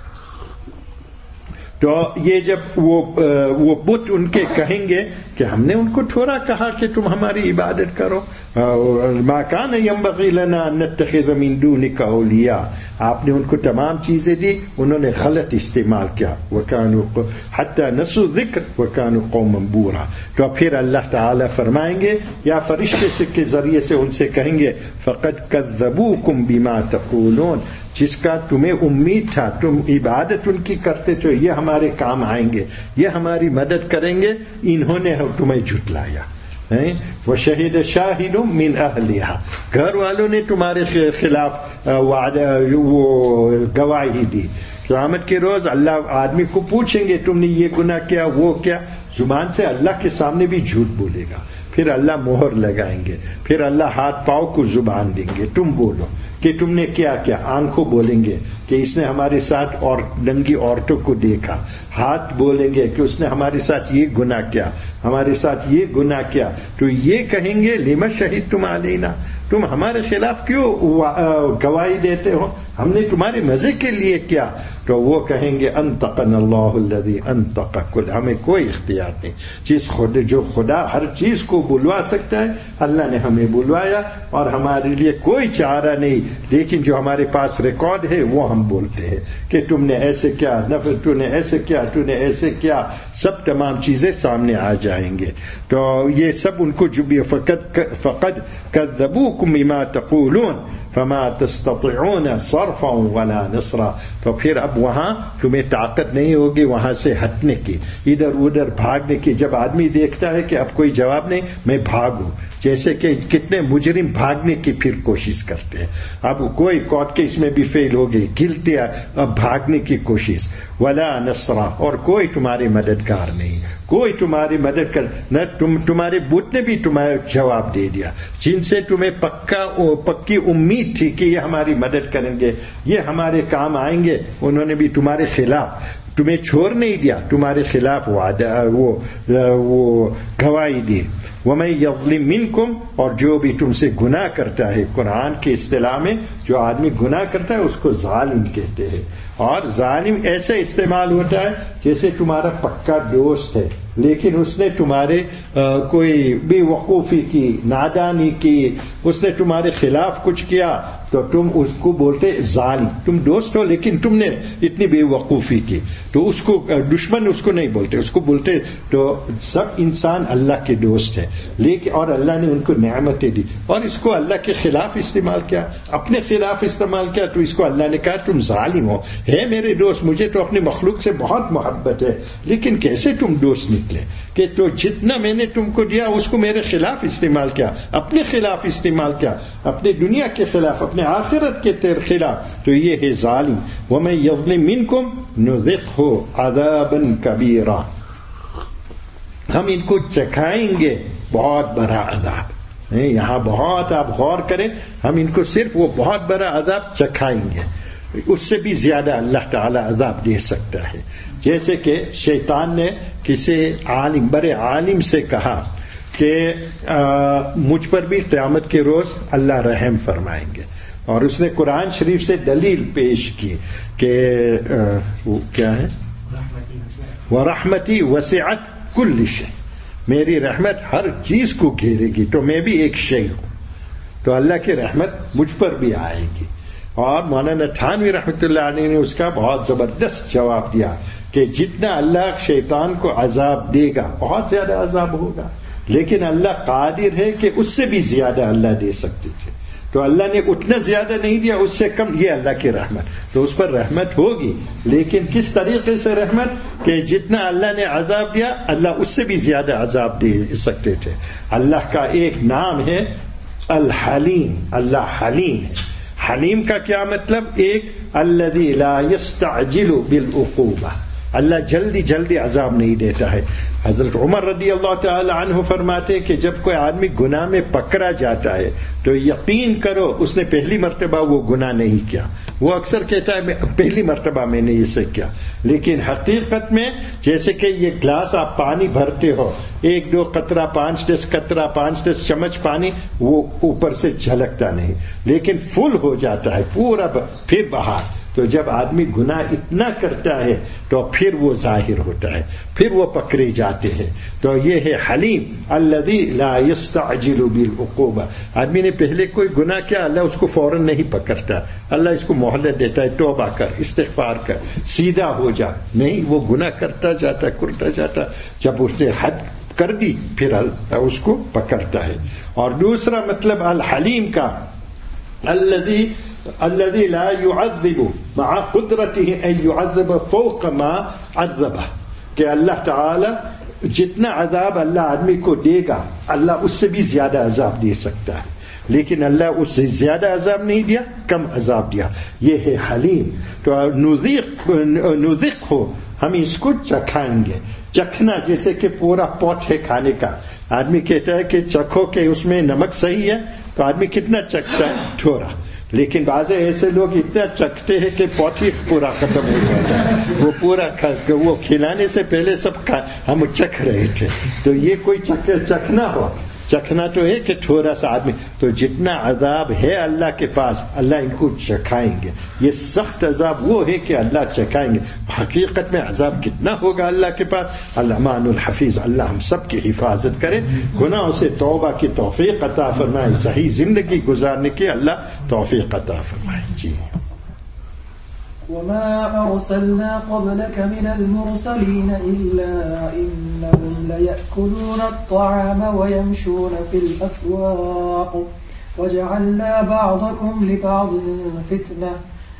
تو یہ جب وہ بت ان کے کہیں گے کہ ہم نے ان کو تھوڑا کہا کہ تم ہماری عبادت کرو، ما کان ینبغی لنا ان نتخذ من دونک اولیاء، آپ نے ان کو تمام چیزیں دی، انہوں نے غلط استعمال کیا. وکانوا حتی نسوا الذکر وکانوا قوما بورا. تو پھر اللہ تعالی فرمائیں گے یا فرشتے کے ذریعے سے ان سے کہیں گے فقد کذبوکم بما تقولون، جس کا تمہیں امید تھا، تم عبادت ان کی کرتے تو یہ ہمارے کام آئیں گے، یہ ہماری مدد کریں گے، انہوں نے تمہیں جھٹلایا. وشہد شاہد من اہلہا، گھر والوں نے تمہارے خلاف وہ گواہی دی. قیامت کے روز اللہ آدمی کو پوچھیں گے تم نے یہ گناہ کیا، وہ کیا، زبان سے اللہ کے سامنے بھی جھوٹ بولے گا. پھر اللہ مہر لگائیں گے، پھر اللہ ہاتھ پاؤں کو زبان دیں گے، تم بولو کہ تم نے کیا کیا. آنکھوں بولیں گے کہ اس نے ہمارے ساتھ اور ننگی عورتوں کو دیکھا. ہاتھ بولیں گے کہ اس نے ہمارے ساتھ یہ گناہ کیا، ہمارے ساتھ یہ گناہ کیا. تو یہ کہیں گے لما شہدتم علینا، تم ہمارے خلاف کیوں گواہی دیتے ہو، ہم نے تمہارے مزے کے لیے کیا. تو وہ کہیں گے انطقنا اللہ الذی انطق کل، ہمیں کوئی اختیار نہیں. جو خدا ہر چیز کو بلوا سکتا ہے اللہ نے ہمیں بلوایا اور ہمارے لیے کوئی چارہ نہیں. لیکن جو ہمارے پاس ریکارڈ ہے وہ ہم بولتے ہیں کہ تم نے ایسے کیا، تو نے ایسے کیا، تو نے ایسے کیا، سب تمام چیزیں سامنے آ جائیں گے. تو یہ سب ان کو جو بھی فقد کذبوکم بما تقولون فما تستطيعون صرفا ولا نصرا. تو پھر اب وہاں تمہیں طاقت نہیں ہوگی وہاں سے ہٹنے کی، ادھر ادھر بھاگنے کی. جب آدمی دیکھتا ہے کہ اب کوئی جواب نہیں، میں بھاگوں، جیسے کہ کتنے مجرم بھاگنے کی پھر کوشش کرتے ہیں. اب کوئی کورٹ کیس میں بھی فیل ہو گئی، گلتے اب بھاگنے کی کوشش. ولا نصرا، اور کوئی تمہارے مددگار نہیں، کوئی تمہاری مدد کر نہ. تمہارے بت نے بھی تمہیں جواب دے دیا، جن سے تمہیں پکی امید تھی کہ یہ ہماری مدد کریں گے، یہ ہمارے کام آئیں گے، انہوں نے بھی تمہارے خلاف تمہیں چھوڑ نہیں دیا، تمہارے خلاف وہ گواہی دی. وَمَن يَظْلِم مِّنكُمْ، اور جو بھی تم سے گناہ کرتا ہے، قرآن کی اصطلاح میں جو آدمی گناہ کرتا ہے اس کو ظالم کہتے ہیں. اور ظالم ایسے استعمال ہوتا ہے جیسے تمہارا پکا دوست ہے لیکن اس نے تمہارے کوئی بے وقوفی کی، نادانی کی، اس نے تمہارے خلاف کچھ کیا تو تم اس کو بولتے ظالم. تم دوست ہو لیکن تم نے اتنی بے وقوفی کی تو اس کو دشمن اس کو نہیں بولتے، اس کو بولتے. تو سب انسان اللہ کے دوست ہیں لیکن اور اللہ نے ان کو نعمتیں دی اور اس کو اللہ کے خلاف استعمال کیا، اپنے خلاف استعمال کیا. تو اس کو اللہ نے کہا تم ظالم ہو. ہے میرے دوست، مجھے تو اپنے مخلوق سے بہت محبت ہے لیکن کیسے تم دوست نکلے کہ تو جتنا میں نے تم کو دیا اس کو میرے خلاف استعمال کیا، اپنے خلاف استعمال کیا، اپنے دنیا کے خلاف، اپنے آخرت کے خلاف. تو یہ ہے ظالم. وَمَن يَظْلِم مِّنكُمْ نُذِقْهُ عَذَابًا كَبِيرًا، ہم ان کو چکھائیں گے بہت بڑا عذاب. یہاں بہت آپ غور کریں، ہم ان کو صرف وہ بہت بڑا عذاب چکھائیں گے، اس سے بھی زیادہ اللہ تعالی عذاب دے سکتا ہے. جیسے کہ شیطان نے کسی عالم، بڑے عالم سے کہا کہ مجھ پر بھی قیامت کے روز اللہ رحم فرمائیں گے، اور اس نے قرآن شریف سے دلیل پیش کی کہ وہ کیا ہے، وَرَحْمَتِي وَسِعَتْ كُلِّ شَيْءٍ، میری رحمت ہر چیز کو گھیرے گی تو میں بھی ایک شے ہوں، تو اللہ کی رحمت مجھ پر بھی آئے گی. اور مولانا تھانوی رحمۃ اللہ علیہ نے اس کا بہت زبردست جواب دیا کہ جتنا اللہ شیطان کو عذاب دے گا بہت زیادہ عذاب ہوگا، لیکن اللہ قادر ہے کہ اس سے بھی زیادہ اللہ دے سکتے تھے. تو اللہ نے اتنا زیادہ نہیں دیا، اس سے کم، یہ اللہ کی رحمت، تو اس پر رحمت ہوگی، لیکن کس طریقے سے رحمت کہ جتنا اللہ نے عذاب دیا اللہ اس سے بھی زیادہ عذاب دے سکتے تھے۔ اللہ کا ایک نام ہے الحلیم، اللہ حلیم ہے۔ حلیم کا کیا مطلب؟ ایک الذی لا یستعجل بالعقوبہ، اللہ جلدی جلدی عذاب نہیں دیتا ہے۔ حضرت عمر رضی اللہ تعالی عنہ فرماتے کہ جب کوئی آدمی گناہ میں پکڑا جاتا ہے تو یقین کرو اس نے پہلی مرتبہ وہ گناہ نہیں کیا۔ وہ اکثر کہتا ہے پہلی مرتبہ میں نے اسے کیا، لیکن حقیقت میں جیسے کہ یہ گلاس آپ پانی بھرتے ہو، 1-2 قطرہ 5-10 قطرہ 5-10 چمچ پانی وہ اوپر سے جھلکتا نہیں، لیکن فل ہو جاتا ہے پورا، پھر باہر۔ تو جب آدمی گناہ اتنا کرتا ہے تو پھر وہ ظاہر ہوتا ہے، پھر وہ پکڑے جاتے ہیں۔ تو یہ ہے حلیم الذی لا یستعجل بالعقوبہ۔ آدمی نے پہلے کوئی گناہ کیا، اللہ اس کو فوراً نہیں پکڑتا، اللہ اس کو مہلت دیتا ہے، توبہ کر، استغفار کر، سیدھا ہو جا، نہیں، وہ گناہ کرتا جاتا، جب اس نے حد کر دی پھر اللہ اس کو پکڑتا ہے۔ اور دوسرا مطلب الحلیم کا الذي لا يعذب مع قدرته ان يعذب فوق ما عذبه، کہ اللہ تعالی جتنا عذاب اللہ آدمی کو دے گا اللہ اس سے بھی زیادہ عذاب دے سکتا ہے، لیکن اللہ اس سے زیادہ عذاب نہیں دیا، کم عذاب دیا، یہ ہے حلیم۔ تو نذق ہو، ہم اس کو چکھائیں گے۔ چکھنا جیسے کہ پورا پوٹ ہے کھانے کا، آدمی کہتا ہے کہ چکھو کہ اس میں نمک صحیح ہے، تو آدمی کتنا چکھتا ہے؟ تھوڑا، لیکن بعض ایسے لوگ اتنا چکھتے ہیں کہ پوٹ ہی پورا ختم ہو جاتا ہے، وہ پورا وہ کھلانے سے پہلے سب ہم چکھ رہے تھے۔ تو یہ کوئی چکھنا ہو، چکھنا تو ہے کہ تھوڑا سا آدمی، تو جتنا عذاب ہے اللہ کے پاس اللہ ان کو چکھائیں گے۔ یہ سخت عذاب وہ ہے کہ اللہ چکھائیں گے، حقیقت میں عذاب کتنا ہوگا اللہ کے پاس۔ الرحمن الحفیظ، اللہ ہم سب کی حفاظت کرے، گناہوں سے توبہ کی توفیق عطا فرمائے، صحیح زندگی گزارنے کی اللہ توفیق عطا فرمائے۔ جی وما أرسلنا قبلك من المرسلين إلا إنهم ليأكلون الطعام ويمشون في الأسواق وجعلنا بعضكم لبعض فتنة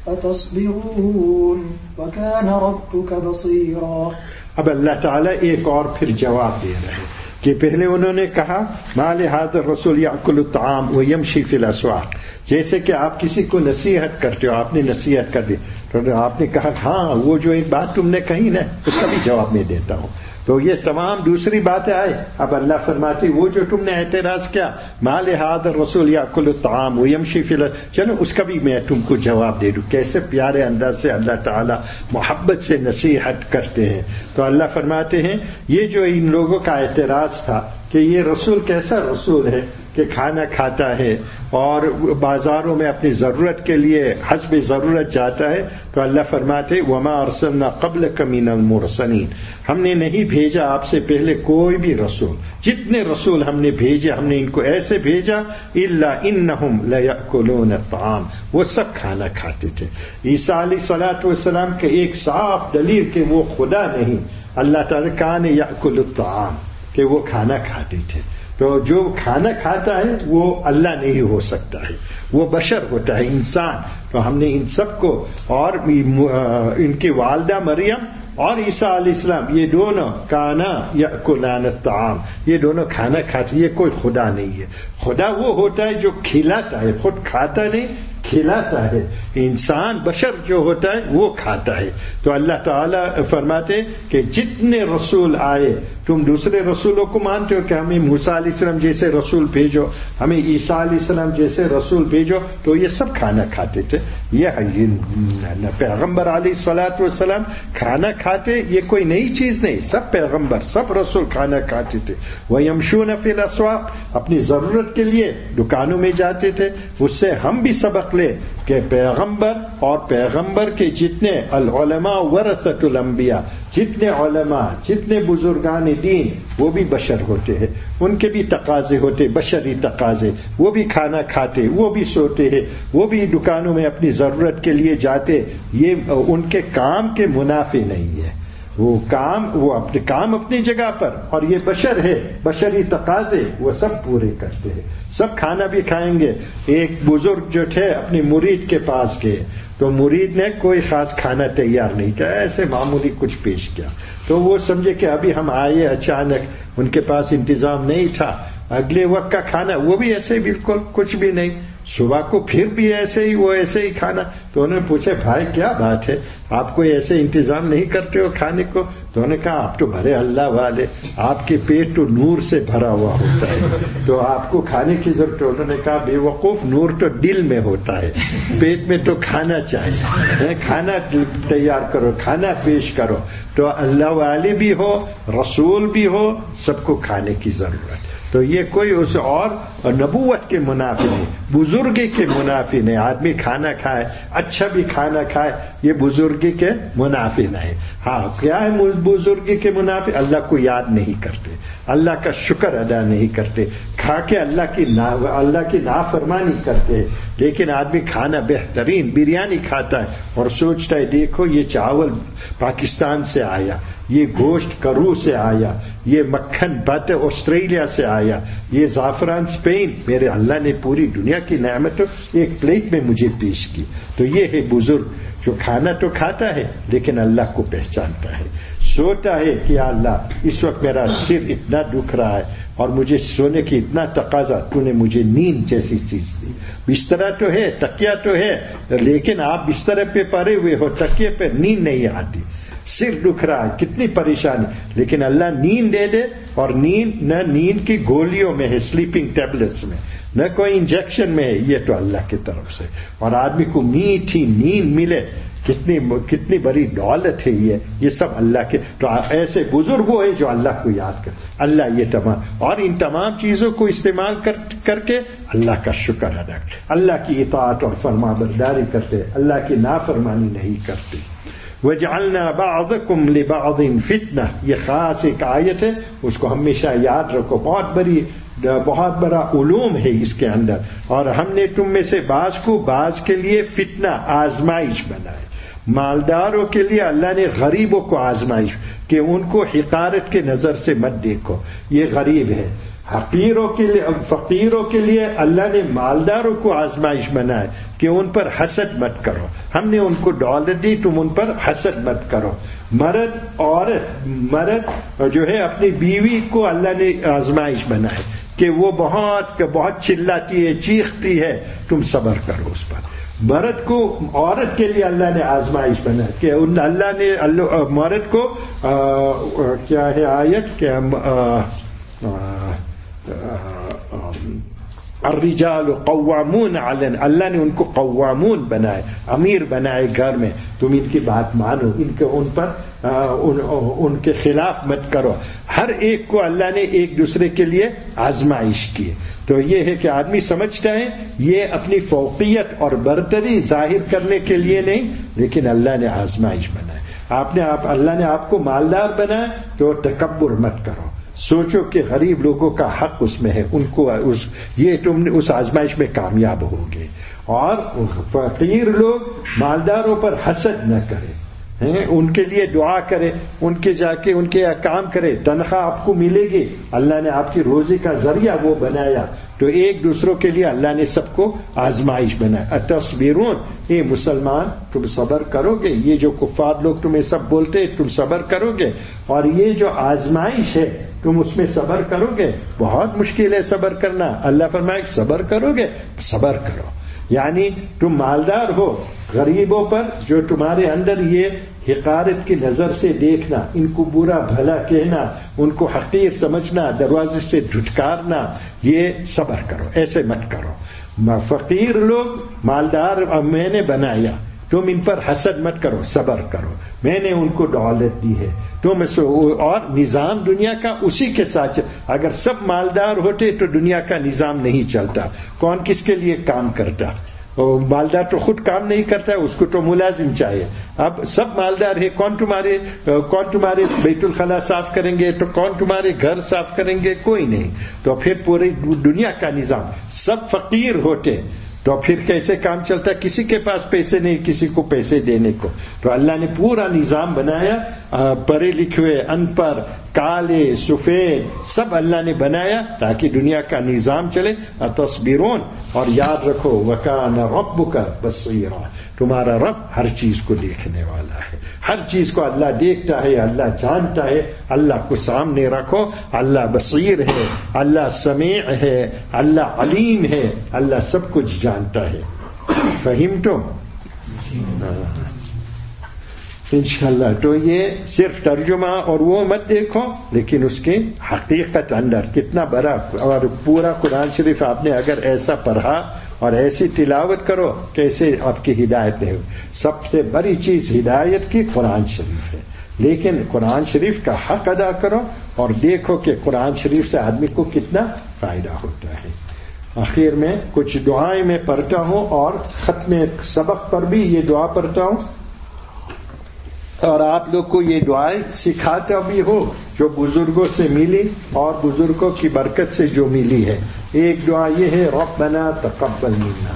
أتصبرون وكان ربك بصيرا۔ اب اللہ تعالیٰ ایک اور پھر جواب دے رہے ہیں کہ پہلے انہوں نے کہا ما لهذا الرسول يأكل الطعام ويمشي في الأسواق، جیسے کہ آپ کسی کو نصیحت کرتے ہو، آپ نے نصیحت کر دی تو آپ نے کہا ہاں وہ جو ایک بات تم نے کہی نا اس کا بھی جواب میں دیتا ہوں، تو یہ تمام دوسری باتیں آئے۔ اب اللہ فرماتی وہ جو تم نے اعتراض کیا ما لهذا الرسول يأكل الطعام ويمشي في چلو اس کا بھی میں تم کو جواب دے دوں۔ کیسے پیارے انداز سے اللہ تعالیٰ محبت سے نصیحت کرتے ہیں۔ تو اللہ فرماتے ہیں یہ جو ان لوگوں کا اعتراض تھا کہ یہ رسول کیسا رسول ہے کہ کھانا کھاتا ہے اور بازاروں میں اپنی ضرورت کے لیے حسب ضرورت جاتا ہے، تو اللہ فرماتے وما ارسلنا قبلک من المرسلین، ہم نے نہیں بھیجا آپ سے پہلے کوئی بھی رسول، جتنے رسول ہم نے بھیجے ہم نے ان کو ایسے بھیجا الا انہم لیأکلون الطعام، وہ سب کھانا کھاتے تھے۔ عیسیٰ علیہ الصلوۃ والسلام کے ایک صاف دلیل کہ وہ خدا نہیں، اللہ تعالیٰ کان یأکل الطعام، کہ وہ کھانا کھاتے تھے۔ تو جو کھانا کھاتا ہے وہ اللہ نہیں ہو سکتا ہے، وہ بشر ہوتا ہے، انسان۔ تو ہم نے ان سب کو اور ان کی والدہ مریم اور عیسیٰ علیہ السلام یہ دونوں کانا یأکلان الطعام، یہ دونوں کھانا کھاتے، یہ کوئی خدا نہیں ہے۔ خدا وہ ہوتا ہے جو کھلاتا ہے، خود کھاتا نہیں کھلاتا ہے۔ انسان بشر جو ہوتا ہے وہ کھاتا ہے۔ تو اللہ تعالیٰ فرماتے کہ جتنے رسول آئے تم دوسرے رسولوں کو مانتے ہو کہ ہمیں موسیٰ علیہ السلام جیسے رسول بھیجو، ہمیں عیسیٰ علیہ السلام جیسے رسول بھیجو، تو یہ سب کھانا کھاتے تھے۔ یہ پیغمبر علیہ الصلوۃ والسلام کھانا کھاتے، یہ کوئی نئی چیز نہیں، سب پیغمبر سب رسول کھانا کھاتے تھے۔ وَيَمْشُونَ فِي الْأَسْوَاقِ، اپنی ضرورت کے لیے دکانوں میں جاتے تھے۔ اس سے ہم بھی سبق لے کہ پیغمبر اور پیغمبر کے جتنے العلماء ورثۃ الانبیاء، جتنے علماء جتنے بزرگان دین وہ بھی بشر ہوتے ہیں، ان کے بھی تقاضے ہوتے، بشری تقاضے، وہ بھی کھانا کھاتے، وہ بھی سوتے ہیں، وہ بھی دکانوں میں اپنی ضرورت کے لیے جاتے۔ یہ ان کے کام کے منافع نہیں ہے، وہ اپنے کام اپنی جگہ پر، اور یہ بشر ہے، بشری تقاضے وہ سب پورے کرتے ہیں، سب کھانا بھی کھائیں گے۔ ایک بزرگ جو تھے اپنی مرید کے پاس گئے تو مرید نے کوئی خاص کھانا تیار نہیں کیا، ایسے معمولی کچھ پیش کیا، تو وہ سمجھے کہ ابھی ہم آئے اچانک، ان کے پاس انتظام نہیں تھا، اگلے وقت کا کھانا وہ بھی ایسے بالکل کچھ بھی نہیں، صبح کو پھر بھی ایسے ہی وہ ایسے ہی کھانا۔ تو انہوں نے پوچھا بھائی کیا بات ہے، آپ کوئی ایسے انتظام نہیں کرتے ہو کھانے کو؟ تو انہوں نے کہا آپ تو بھرے اللہ والے، آپ کے پیٹ تو نور سے بھرا ہوا ہوتا ہے تو آپ کو کھانے کی ضرورت ہے۔ انہوں نے کہا بے وقوف، نور تو دل میں ہوتا ہے، پیٹ میں تو کھانا چاہیے، کھانا تیار کرو، کھانا پیش کرو۔ تو اللہ والے بھی ہو، رسول بھی ہو، سب کو کھانے کی ضرورت۔ تو یہ کوئی اس اور نبوت کے منافی نہیں، بزرگی کے منافی نہیں۔ آدمی کھانا کھائے، اچھا بھی کھانا کھائے، یہ بزرگی کے منافی نہیں۔ ہاں کیا ہے بزرگی کے منافی؟ اللہ کو یاد نہیں کرتے، اللہ کا شکر ادا نہیں کرتے، کھا کے اللہ کی نافرمانی کرتے۔ لیکن آدمی کھانا بہترین بریانی کھاتا ہے اور سوچتا ہے دیکھو یہ چاول پاکستان سے آیا، یہ گوشت کرو سے آیا، یہ مکھن بٹر آسٹریلیا سے آیا، یہ زعفران اسپین، میرے اللہ نے پوری دنیا کی نعمت ایک پلیٹ میں مجھے پیش کی۔ تو یہ ہے بزرگ جو کھانا تو کھاتا ہے لیکن اللہ کو پہچانتا ہے، سوتا ہے کہ اللہ اس وقت میرا سر اتنا دکھ رہا ہے اور مجھے سونے کی اتنا تقاضا، تو نے مجھے نیند جیسی چیز دی۔ بستر تو ہے، تکیہ تو ہے، لیکن آپ بستر پہ پڑے ہوئے ہو، تکیے پہ نیند نہیں آتی، سر دکھ رہا ہے، کتنی پریشانی، لیکن اللہ نیند دے دے، اور نیند نہ نیند کی گولیوں میں ہے، سلیپنگ ٹیبلٹس میں، نہ کوئی انجیکشن میں ہے، یہ تو اللہ کی طرف سے۔ اور آدمی کو میٹھی نیند ملے، کتنی بڑی دولت ہے یہ سب اللہ کے۔ تو ایسے بزرگ وہ ہیں جو اللہ کو یاد کر، اللہ یہ تمام، اور ان تمام چیزوں کو استعمال کر کے اللہ کا شکر ادا کرتے، اللہ کی اطاعت اور فرما برداری کرتے، اللہ کی نافرمانی نہیں کرتے۔ وَجَعَلْنَا بَعْضَكُمْ لِبَعْضٍ فِتْنَةً، یہ خاص ایک آیت ہے، اس کو ہمیشہ یاد رکھو، بہت بڑا علوم ہے اس کے اندر۔ اور ہم نے تم میں سے بعض کو بعض کے لیے فتنہ، آزمائش بنائے۔ مالداروں کے لیے اللہ نے غریبوں کو آزمائش، کہ ان کو حقارت کے نظر سے مت دیکھو، یہ غریب ہے۔ فقیروں کے لیے اللہ نے مالداروں کو آزمائش بنائے کہ ان پر حسد مت کرو، ہم نے ان کو دولت دی، تم ان پر حسد مت کرو۔ مرد جو ہے اپنی بیوی کو اللہ نے آزمائش بنائے کہ وہ بہت چلاتی ہے، چیختی ہے، تم صبر کرو اس پر۔ مرد کو، عورت کے لیے اللہ نے آزمائش بنائی کہ اللہ نے مرد کو کیا ہے آیت کہ الرجال قوامون علی، اللہ نے ان کو قوامون بنائے، امیر بنائے گھر میں، تم ان کی بات مانو، ان کے خلاف مت کرو۔ ہر ایک کو اللہ نے ایک دوسرے کے لیے آزمائش کی۔ تو یہ ہے کہ آدمی سمجھتا ہے یہ اپنی فوقیت اور برتری ظاہر کرنے کے لیے نہیں، لیکن اللہ نے آزمائش بنائے۔ اللہ نے آپ کو مالدار بنایا تو تکبر مت کرو، سوچو کہ غریب لوگوں کا حق اس میں ہے، ان کو یہ تم نے اس آزمائش میں کامیاب ہوگے۔ اور فقیر لوگ مالداروں پر حسد نہ کرے، ان کے لیے دعا کرے، ان کے جا کے ان کے کام کرے، تنخواہ آپ کو ملے گی، اللہ نے آپ کی روزی کا ذریعہ وہ بنایا۔ تو ایک دوسروں کے لیے اللہ نے سب کو آزمائش بنایا۔ اتصبرون، اے مسلمان تم صبر کرو گے؟ یہ جو کفار لوگ تمہیں سب بولتے تم صبر کرو گے، اور یہ جو آزمائش ہے تم اس میں صبر کرو گے؟ بہت مشکل ہے صبر کرنا۔ اللہ فرمائے صبر کرو گے، صبر کرو، یعنی تم مالدار ہو، غریبوں پر جو تمہارے اندر یہ حقارت کی نظر سے دیکھنا، ان کو برا بھلا کہنا، ان کو حقیر سمجھنا، دروازے سے دھٹکارنا، یہ صبر کرو، ایسے مت کرو۔ فقیر لوگ مالدار میں نے بنایا، تم ان پر حسد مت کرو، صبر کرو، میں نے ان کو دولت دی ہے، تم اور نظام دنیا کا اسی کے ساتھ، اگر سب مالدار ہوتے تو دنیا کا نظام نہیں چلتا، کون کس کے لیے کام کرتا؟ مالدار تو خود کام نہیں کرتا ہے، اس کو تو ملازم چاہیے۔ اب سب مالدار ہے، کون تمہارے بیت الخلا صاف کریں گے؟ تو کون تمہارے گھر صاف کریں گے؟ کوئی نہیں۔ تو پھر پوری دنیا کا نظام، سب فقیر ہوتے تو پھر کیسے کام چلتا؟ کسی کے پاس پیسے نہیں کسی کو پیسے دینے کو. تو اللہ نے پورا نظام بنایا، پڑھے لکھے ان پڑھ کالے سفید سب اللہ نے بنایا تاکہ دنیا کا نظام چلے. تصبرون، اور یاد رکھو وکان ربک بصیرا، تمہارا رب ہر چیز کو دیکھنے والا ہے، ہر چیز کو اللہ دیکھتا ہے، اللہ جانتا ہے. اللہ کو سامنے رکھو، اللہ بصیر ہے، اللہ سمیع ہے، اللہ علیم ہے، اللہ سب کچھ جانتا ہے. فہمتم؟ انشاءاللہ. تو یہ صرف ترجمہ اور وہ مت دیکھو، لیکن اس کی حقیقت اندر کتنا بڑا. اور پورا قرآن شریف آپ نے اگر ایسا پڑھا اور ایسی تلاوت کرو کیسے آپ کی ہدایت ہے. سب سے بڑی چیز ہدایت کی قرآن شریف ہے، لیکن قرآن شریف کا حق ادا کرو اور دیکھو کہ قرآن شریف سے آدمی کو کتنا فائدہ ہوتا ہے. آخر میں کچھ دعائیں میں پڑھتا ہوں اور ختم سبق پر بھی یہ دعا پڑھتا ہوں، اور آپ لوگ کو یہ دعائیں سکھاتا بھی ہو جو بزرگوں سے ملی اور بزرگوں کی برکت سے جو ملی ہے. ایک دعا یہ ہے ربنا تقبل منا.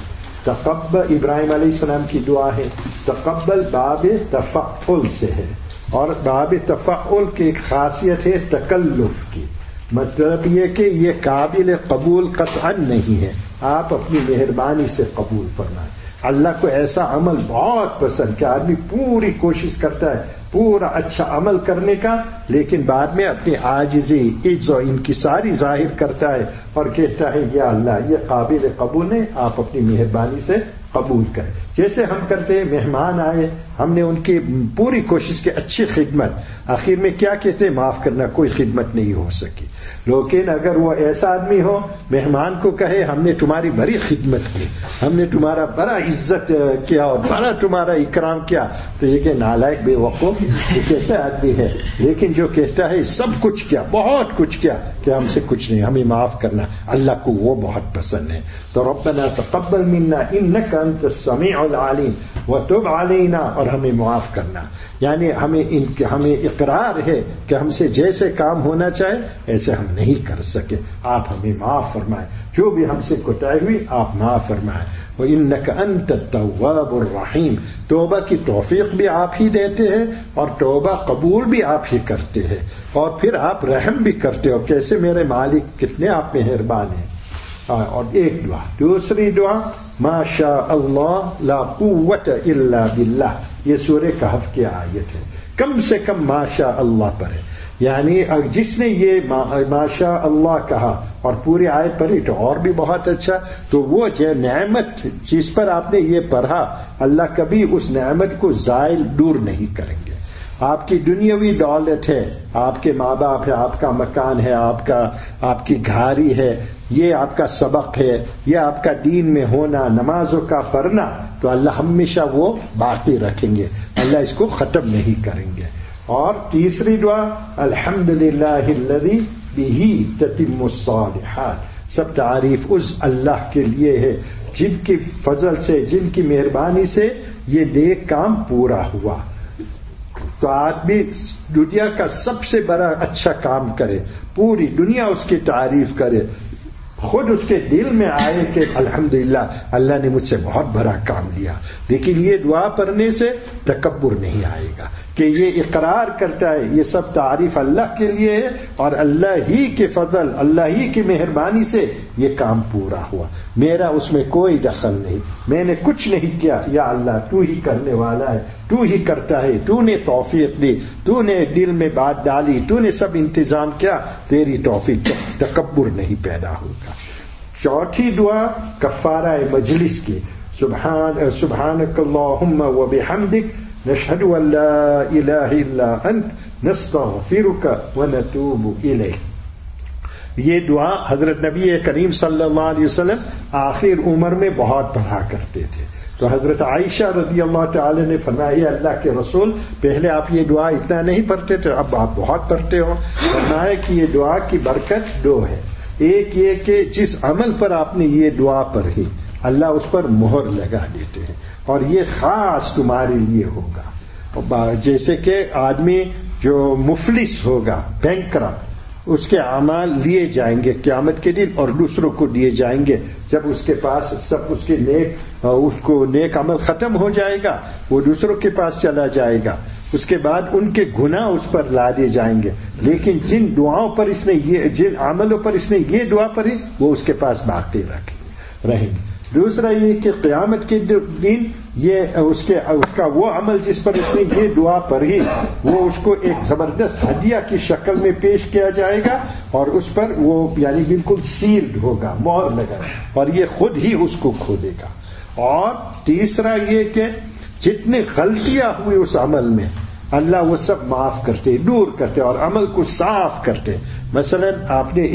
تقبل ابراہیم علیہ السلام کی دعا ہے. تقبل باب تفعل سے ہے، اور باب تفعل کی ایک خاصیت ہے تکلف کی. مطلب یہ کہ یہ قابل قبول قطعا نہیں ہے، آپ اپنی مہربانی سے قبول فرمائیں. اللہ کو ایسا عمل بہت پسند کہ آدمی پوری کوشش کرتا ہے پورا اچھا عمل کرنے کا، لیکن بعد میں اپنی عاجزی عجز و انکساری ظاہر کرتا ہے اور کہتا ہے یا اللہ یہ قابل قبول ہے، آپ اپنی مہربانی سے قبول کریں. جیسے ہم کرتے ہیں، مہمان آئے، ہم نے ان کی پوری کوشش کی اچھی خدمت، آخر میں کیا کہتے ہیں؟ معاف کرنا، کوئی خدمت نہیں ہو سکی. لیکن اگر وہ ایسا آدمی ہو مہمان کو کہے ہم نے تمہاری بڑی خدمت کی، ہم نے تمہارا بڑا عزت کیا اور بڑا تمہارا اکرام کیا، تو یہ کہ نالائق بے وقوف یہ کیسے آدمی ہے. لیکن جو کہتا ہے سب کچھ کیا، بہت کچھ کیا، کہ ہم سے کچھ نہیں، ہمیں معاف کرنا، اللہ کو وہ بہت پسند ہے. تو ربنا تقبل منا انک انت السمیع العلیم وتب علینا، اور ہمیں معاف کرنا. یعنی ہمیں اقرار ہے کہ ہم سے جیسے کام ہونا چاہے ایسے ہم نہیں کر سکے، آپ ہمیں معاف فرمائیں. جو بھی ہم سے کوتاہی ہوئی آپ معاف فرمائیں. وَإِنَّكَ أَنْتَ التَّوَّابُ الرَّحِيمُ، توبہ کی توفیق بھی آپ ہی دیتے ہیں اور توبہ قبول بھی آپ ہی کرتے ہیں، اور پھر آپ رحم بھی کرتے ہو. کیسے میرے مالک، کتنے آپ مہربان ہیں. اور ایک دعا، دوسری دعا ما شاء اللہ لا قوت الا باللہ، یہ سورہ کہف کی آیت ہے. کم سے کم ما شاء اللہ پڑھے، یعنی جس نے یہ ما شاء اللہ کہا اور پوری آیت پڑھی تو اور بھی بہت اچھا. تو وہ جو نعمت جس پر آپ نے یہ پڑھا، اللہ کبھی اس نعمت کو زائل دور نہیں کریں گے. آپ کی دنیاوی دولت ہے، آپ کے ماں باپ ہے، آپ کا مکان ہے، آپ کی گھاری ہے، یہ آپ کا سبق ہے، یہ آپ کا دین میں ہونا، نمازوں کا پڑھنا، تو اللہ ہمیشہ وہ باقی رکھیں گے، اللہ اس کو ختم نہیں کریں گے. اور تیسری دعا الحمدللہ الذی بہ تتم الصالحات، سب تعریف اس اللہ کے لیے ہے جن کی فضل سے، جن کی مہربانی سے یہ نیک کام پورا ہوا. تو آدمی دنیا کا سب سے بڑا اچھا کام کرے، پوری دنیا اس کی تعریف کرے، خود اس کے دل میں آئے کہ الحمدللہ اللہ نے مجھ سے بہت بڑا کام لیا. لیکن یہ دعا پڑھنے سے تکبر نہیں آئے گا کہ یہ اقرار کرتا ہے یہ سب تعریف اللہ کے لیے ہے اور اللہ ہی کے فضل، اللہ ہی کی مہربانی سے یہ کام پورا ہوا، میرا اس میں کوئی دخل نہیں، میں نے کچھ نہیں کیا، یا اللہ تو ہی کرنے والا ہے، تو ہی کرتا ہے، تو نے توفیق دی، تو نے دل میں بات ڈالی، تو نے سب انتظام کیا، تیری توفیق، تکبر نہیں پیدا ہوگا. چوتھی دعا کفارہ مجلس کی، سبحانک اللہم وبحمدک نشہد ان لا الہ الا انت نستغفرک ونتوب الیک. یہ دعا حضرت نبی کریم صلی اللہ علیہ وسلم آخر عمر میں بہت پڑھا کرتے تھے. تو حضرت عائشہ رضی اللہ تعالی نے فرمایا اللہ کے رسول پہلے آپ یہ دعا اتنا نہیں پڑھتے تھے، اب آپ بہت پڑھتے ہو. فرمایا کہ یہ دعا کی برکت دو ہے. ایک یہ کہ جس عمل پر آپ نے یہ دعا پڑھی اللہ اس پر مہر لگا دیتے ہیں اور یہ خاص تمہارے لیے ہوگا. جیسے کہ آدمی جو مفلس ہوگا، بینکرپٹ، اس کے اعمال لیے جائیں گے قیامت کے دن اور دوسروں کو دیے جائیں گے. جب اس کے پاس سب اس کو نیک عمل ختم ہو جائے گا وہ دوسروں کے پاس چلا جائے گا. اس کے بعد ان کے گناہ اس پر لا دیے جائیں گے. لیکن جن دعاؤں پر جن عملوں پر اس نے یہ دعا پڑھی وہ اس کے پاس باقی رہیں گے. دوسرا یہ کہ قیامت کے دن یہ اس کا وہ عمل جس پر اس نے یہ دعا پڑھی وہ اس کو ایک زبردست ہدیہ کی شکل میں پیش کیا جائے گا اور اس پر وہ یعنی بالکل سیلڈ ہوگا, مہر لگا, اور یہ خود ہی اس کو کھولے گا. اور تیسرا یہ کہ جتنی غلطیاں ہوئی اس عمل میں اللہ وہ سب معاف کرتے, دور کرتے اور عمل کو صاف کرتے. مثلا آپ نے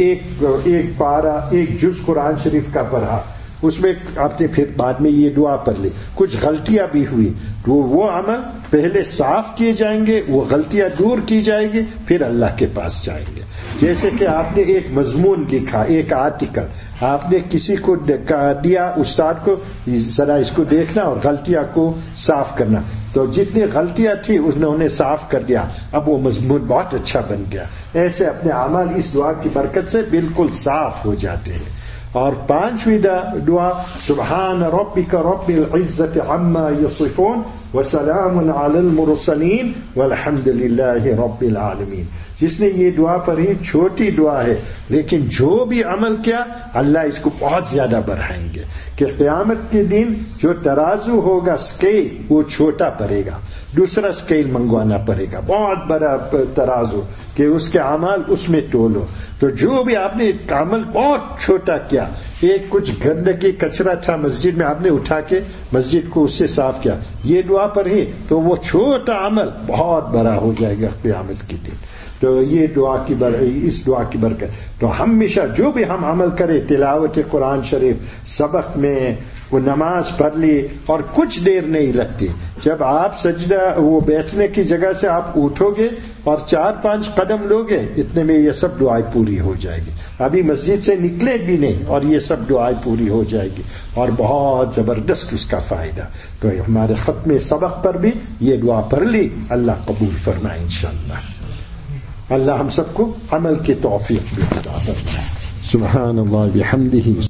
ایک جز قرآن شریف کا پڑھا, اس میں آپ نے پھر بعد میں یہ دعا پڑھ لی, کچھ غلطیاں بھی ہوئی تو وہ عمل پہلے صاف کیے جائیں گے, وہ غلطیاں دور کی جائیں گی, پھر اللہ کے پاس جائیں گے. جیسے کہ آپ نے ایک مضمون لکھا, ایک آرٹیکل آپ نے کسی کو دیا, استاد کو ذرا اس کو دیکھنا اور غلطیاں کو صاف کرنا, تو جتنی غلطیاں تھیں انہوں نے صاف کر دیا, اب وہ مضمون بہت اچھا بن گیا. ایسے اپنے اعمال اس دعا کی برکت سے بالکل صاف ہو جاتے ہیں. اور پانچویں دعا سبحان ربک رب العزت عما یصفون وسلام علی المرسلین والحمد للہ رب العالمین. جس نے یہ دعا پڑھی, چھوٹی دعا ہے لیکن جو بھی عمل کیا اللہ اس کو بہت زیادہ بڑھائیں گے کہ قیامت کے دن جو ترازو ہوگا اسکیل وہ چھوٹا پڑے گا, دوسرا اسکیل منگوانا پڑے گا, بہت بڑا ترازو کہ اس کے اعمال اس میں تولو. تو جو بھی آپ نے عمل بہت چھوٹا کیا, ایک کچھ گندگی کچرا تھا مسجد میں آپ نے اٹھا کے مسجد کو اس سے صاف کیا, یہ دعا پڑھی تو وہ چھوٹا عمل بہت بڑا ہو جائے گا قیامت کے دن. تو یہ اس دعا کی برکت. تو ہمیشہ جو بھی ہم عمل کریں, تلاوت قرآن شریف, سبق میں وہ نماز پڑھ لی اور کچھ دیر نہیں لگتی. جب آپ سجدہ وہ بیٹھنے کی جگہ سے آپ اٹھو گے اور 4-5 قدم لوگے, اتنے میں یہ سب دعائیں پوری ہو جائے گی. ابھی مسجد سے نکلے بھی نہیں اور یہ سب دعائیں پوری ہو جائے گی اور بہت زبردست اس کا فائدہ. تو ہمارے ختم سبق پر بھی یہ دعا پڑھ لی, اللہ قبول فرمائے انشاءاللہ. اللہ ہم سب کو عمل کی توفیق بھی عطا فرمائے. سبحان اللہ بحمدہ.